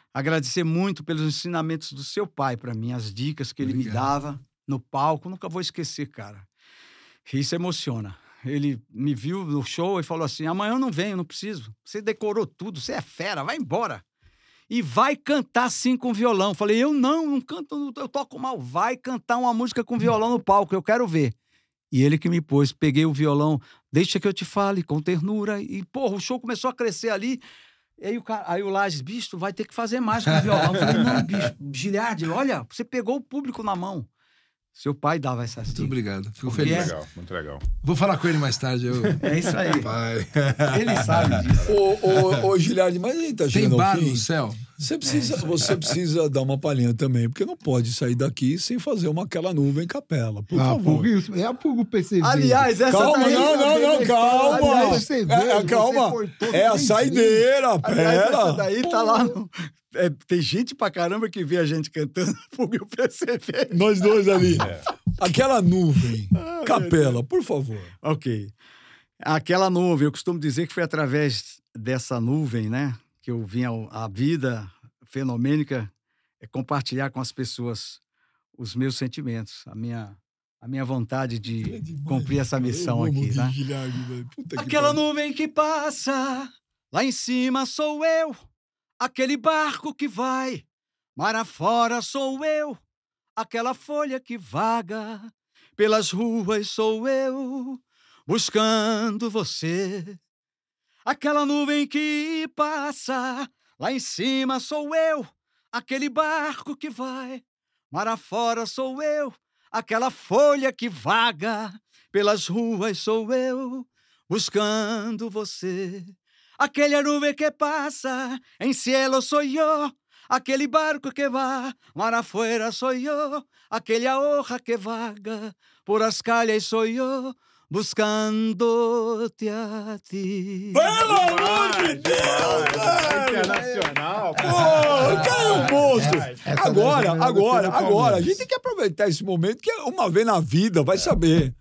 agradecer muito pelos ensinamentos do seu pai para mim, as dicas que ele Obrigado. me dava no palco. Nunca vou esquecer, cara. Isso emociona. Ele me viu no show e falou assim, amanhã eu não venho, não preciso. Você decorou tudo, você é fera, vai embora. E vai cantar sim com violão. Falei, eu não, não canto, eu toco mal. Vai cantar uma música com violão no palco, eu quero ver. E ele que me pôs, peguei o violão, deixa que eu te fale com ternura. E, porra, o show começou a crescer ali. E aí o, cara, aí o Lages, bicho, tu vai ter que fazer mais com o violão. Eu falei, não, bicho, Giliardi, olha, você pegou o público na mão. Seu pai dava essas dicas. Muito obrigado. Fico feliz. feliz. Muito legal, muito legal. Vou falar com ele mais tarde. Eu... É isso aí. Pai. Ele sabe disso. Ô, ô, ô Giliardi, mas a gente tá chegando Tem bar ao fim. no céu? Você precisa, é você precisa dar uma palhinha também, porque não pode sair daqui sem fazer uma aquela nuvem capela, por ah, favor. Pulgo, é a Pulgo P C V. Aliás, essa calma, daí... Não, não, não, calma. Aliás, você vê, é, calma. É a saideira, pera. Aliás, essa daí tá lá no... É, tem gente pra caramba que vê a gente cantando Pulgo P C V. Nós dois ali. É. Aquela nuvem capela, por favor. Ok. Aquela nuvem, eu costumo dizer que foi através dessa nuvem, né, que eu vim a vida fenomênica é compartilhar com as pessoas os meus sentimentos, a minha, a minha vontade de é demais, cumprir essa missão aqui, né? Aquela nuvem que passa, lá em cima sou eu, aquele barco que vai, mar afora sou eu, aquela folha que vaga, pelas ruas sou eu, buscando você. Aquela nuvem que passa, lá em cima sou eu, aquele barco que vai, mar afora sou eu, aquela folha que vaga, pelas ruas sou eu, buscando você. Aquela nuvem que passa, em cielo sou eu, aquele barco que vai, mar afuera sou eu, aquela hoja que vaga, por as calles sou eu, buscando-te a ti. Pelo amor de Deus, velho! Internacional. Pô, caiu um monstro. Agora, agora, agora, a gente tem que aproveitar esse momento, que uma vez na vida, vai saber.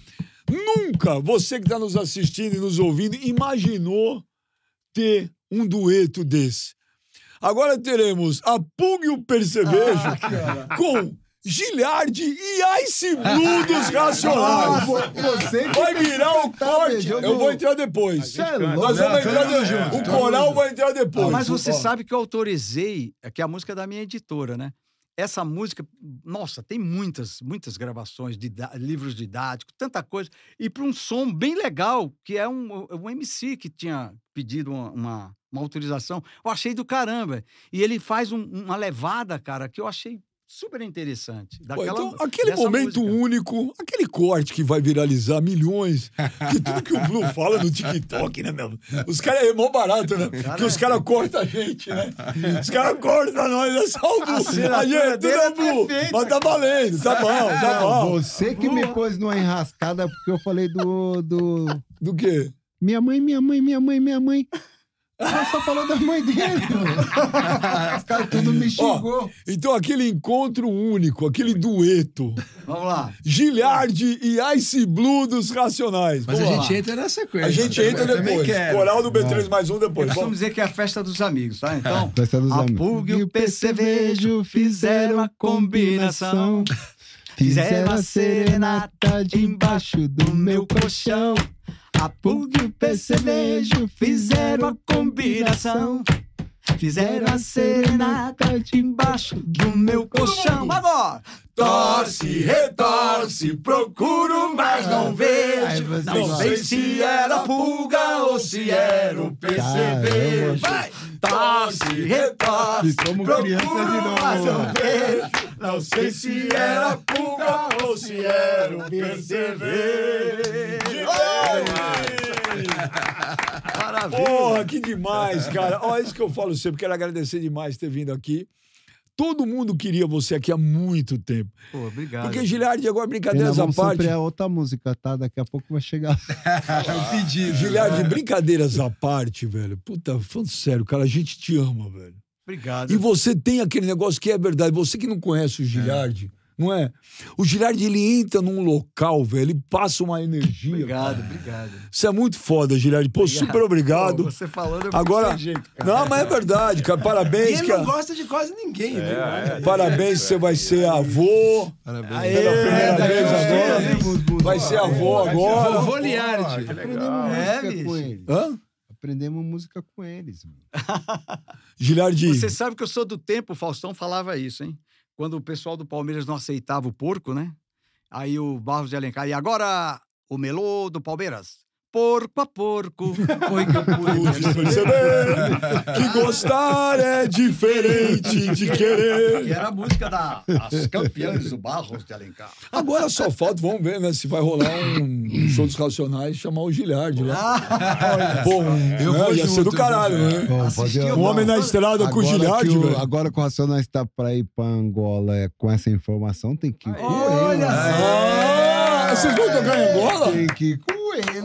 Nunca você que está nos assistindo e nos ouvindo imaginou ter um dueto desse. Agora teremos a Pulgo e o Percevejo ah, com Giliardi e Ice Blue dos Racionais. Você vai virar o corte. Eu vou entrar depois. Nós vamos entrar depois. O coral vai entrar depois. Mas você sabe que eu autorizei, que a música é da minha editora, né? Essa música, nossa, tem muitas, muitas gravações de livros didáticos, tanta coisa. E para um som bem legal, que é um, um M C que tinha pedido uma, uma, uma autorização. Eu achei do caramba. E ele faz um, uma levada, cara, que eu achei super interessante. Daquela, Pô, então, aquele momento música. único, aquele corte que vai viralizar milhões, que tudo que o Blue fala no TikTok, né, meu? Os caras é mó barato, né? Cara, que os caras cortam a gente, né? Os caras cortam nós, é só o Blue. A, a gente, tudo é Blue. É mas tá valendo, tá bom, tá bom. Você que me pôs numa enrascada porque eu falei do... Do, do quê? Minha mãe, minha mãe, minha mãe, minha mãe... Ela só falou da mãe dele, Os caras tudo me xingou. Oh, então, aquele encontro único, aquele dueto. Vamos lá. Giliardi e Ice Blue dos Racionais. Mas Vamos a lá. gente entra na sequência. A gente entra depois. Coral do B três mais um depois. Vamos dizer que é a festa dos amigos, tá? Então, festa dos a amigos. Pulgo e o Percevejo fizeram a combinação. Fizeram a serenata debaixo do meu colchão. A Pulgo e o Percevejo fizeram a combinação. Fizeram a serenata debaixo do meu colchão. Agora! Torce, retorce, procuro, mas não vejo. Não sei se era pulga ou se era o percevejo. Vai! Torce, retorce, procuro, mas não vejo. Não sei se era pulga ou se era o percevejo. Maravilha! Porra, que demais, cara. Olha, isso que eu falo sempre. Quero agradecer demais ter vindo aqui. Todo mundo queria você aqui há muito tempo. Pô, obrigado. Porque, Giliardi, agora brincadeiras à parte... Vamos sempre a outra música, tá? Daqui a pouco vai chegar. Eu pedi. Giliardi, brincadeiras à parte, velho. Puta, falando sério, cara, a gente te ama, velho. Obrigado. E você tem aquele negócio que é verdade. Você que não conhece o Giliardi, Não é? O Giliardi, ele entra num local, velho, ele passa uma energia. Obrigado, cara. obrigado. Isso é muito foda, Giliardi. Pô, obrigado. super obrigado. Pô, você falando, eu Agora, sem jeito, cara. Não, mas é verdade, cara. Parabéns. E ele cara. não gosta de quase ninguém, é, viu? É, Parabéns, é, você vai ser avô. Parabéns. Aê, Pela primeira é, vez agora. Vai ser avô agora. Vovô Liardi. Aprendemos é, música com eles. Hã? Aprendemos música com eles. Giliardi. Você sabe que eu sou do tempo, o Faustão falava isso, hein? Quando o pessoal do Palmeiras não aceitava o porco, né? Aí o Barros de Alencar, e agora o melô do Palmeiras. Porco a porco, foi que eu pude perceber que gostar é diferente de querer. Que era a música das campeãs do Barros de Alencar. Agora só falta, vamos ver, né? Se vai rolar um show dos Racionais e chamar o Giliardi lá. Ah, Bom, eu né? Ia junto, ser do caralho, né? Bom, fazer um homem na estrada agora com o Giliardi, o, velho. Agora que o Racionais está pra ir pra Angola é, com essa informação, tem que ir com Olha ele. Ah, vocês vão tocar em Angola? Tem que ir com ele.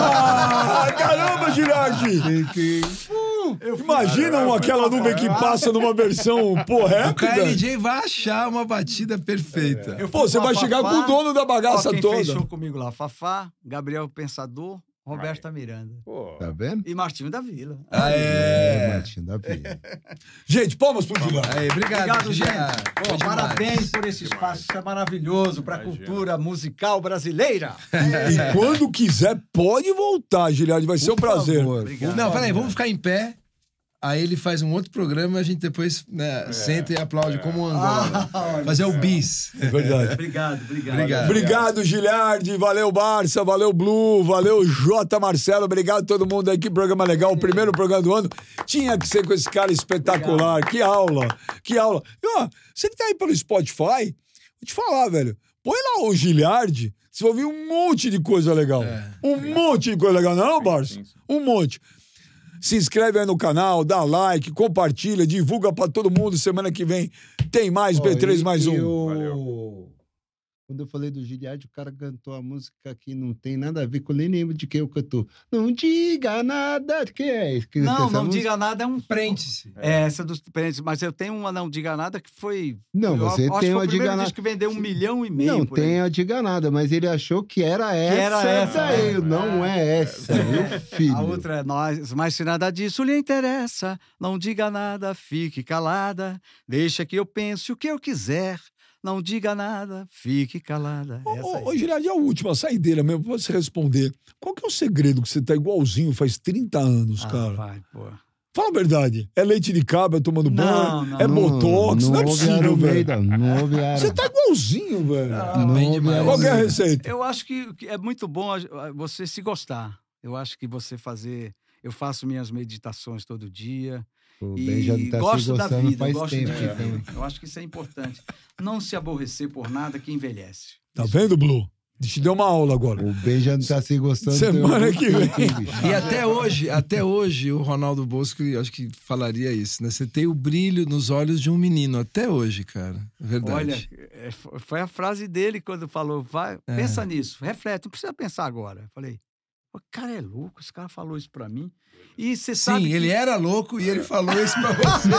Ah, caramba, Giliardi! Tem que uh, Imagina aquela nuvem que passa numa versão, pô, rápida. O K L J vai achar uma batida perfeita. É. Pô, você vai Fafá, chegar com o dono da bagaça ó, quem toda. Quem fechou comigo lá? Fafá, Gabriel Pensador, Roberta Miranda. Pô. Tá vendo? E Martinho da Vila. Ah, é. é Martinho da Vila. Gente, palmas pro Giliardi. Obrigado, obrigado, gente. Pô, parabéns por esse espaço. Isso é maravilhoso para a cultura musical brasileira. E quando quiser, pode voltar, Giliardi. Vai por ser um prazer. Obrigado. Não, peraí, vamos ficar em pé. Aí ele faz um outro programa e a gente depois né, é, é. e aplaude é. como um Angola. Ah, Fazer o bis. É verdade. Obrigado, obrigado. Obrigado, obrigado Giliardi. Valeu, Barça. Valeu, Blue. Valeu, J. Marcelo. Obrigado a todo mundo aí. Que programa legal. O primeiro programa do ano. Tinha que ser com esse cara espetacular. Obrigado. Que aula. Que aula. E, ó, você que tá aí pelo Spotify, vou te falar, velho. Põe lá o Giliardi. Você vai ouvir um monte de coisa legal. É. Um monte de coisa legal. Não, Barça? Um monte. Se inscreve aí no canal, dá like, compartilha, divulga pra todo mundo. Semana que vem tem mais B três mais um. Eu... Valeu. Quando eu falei do Giliardi, o cara cantou a música que não tem nada a ver com nem lembro de quem eu cantou. Não diga nada. Que é isso? Que não, não música? diga nada é um prende-se. É, essa dos prende-se. Mas eu tenho uma não diga nada que foi. Não, eu, você eu tem uma uma diga nada. que vendeu um milhão e meio. Não, tem a diga nada, mas ele achou que era essa. Que era essa aí. É. Não é essa, meu filho. A outra é nós. Mas se nada disso lhe interessa, não diga nada, fique calada. Deixa que eu pense o que eu quiser. Não diga nada, fique calada. Ô, Giliardi, a última saideira mesmo, pra você responder. Qual que é o segredo que você tá igualzinho faz trinta anos, ah, cara? Vai, pô. Fala a verdade. É leite de cabra tomando banho? Não, não, é botox? Não, não, não é possível, velho. Não houve Você tá igualzinho, velho. Não, não Qual que é a receita? Eu acho que é muito bom você se gostar. Eu acho que você fazer... Eu faço minhas meditações todo dia. O Ben já tá gosto se da vida, faz gosto tempo. de viver. Eu acho que isso é importante. Não se aborrecer por nada que envelhece. Tá isso. Vendo, Blue? Te deu uma aula agora. O Ben já não tá se gostando. Semana que vem. E até hoje, até hoje, o Ronaldo Bosco, acho que falaria isso, né? Você tem o brilho nos olhos de um menino, até hoje, cara. Verdade. Olha, foi a frase dele quando falou, vai, é. pensa nisso, reflete, não precisa pensar agora. Eu falei, o cara é louco, esse cara falou isso pra mim. E você sabe. Sim, que... ele era louco e ele falou isso pra você.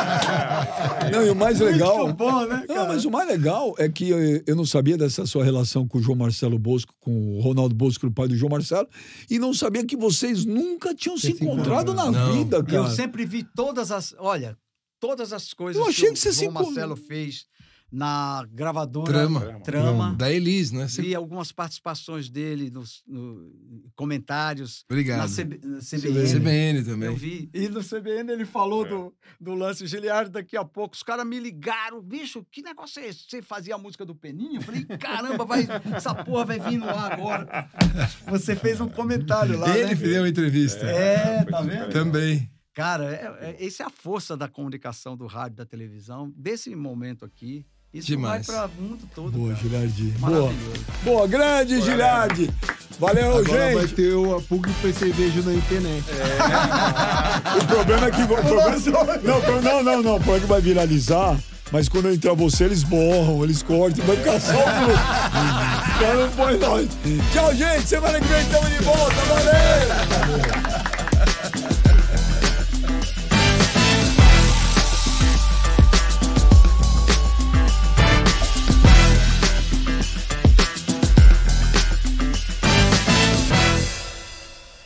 Não, e o mais legal. Muito bom, né, cara? Não, mas o mais legal é que eu, eu não sabia dessa sua relação com o João Marcelo Bosco, com o Ronaldo Bosco, o pai do João Marcelo, e não sabia que vocês nunca tinham se encontrado na não. vida, cara. Eu sempre vi todas as. Olha, todas as coisas eu achei que, que você o João se Marcelo fez na gravadora Trama, Trama. Da Elis, né? Vi algumas participações dele nos no, comentários. Obrigado. Na, C B, na C B N. C B N também. Eu vi. E no C B N ele falou é. do, do lance Giliardi daqui a pouco. Os caras me ligaram. Bicho, que negócio é esse? Você fazia a música do Peninho? Eu falei, caramba, vai, essa porra vai vir no ar agora. Você fez um comentário lá, Ele né? deu uma entrevista. É, é tá vendo? Também. Cara, é, é, essa é a força da comunicação do rádio, da televisão, desse momento aqui. Isso demais. Vai para o mundo todo. Boa, Giliardi. Boa. Boa, grande Giliardi. Valeu, agora gente. Vai ter o Pug e cerveja na internet. É. O problema é que... O problema... Não, não, não, não. O problema é que vai viralizar, mas quando entrar você, eles borram, eles cortam, vai ficar só o Cara, não põe nós. Tchau, gente. Semana que vem estamos de volta. Valeu.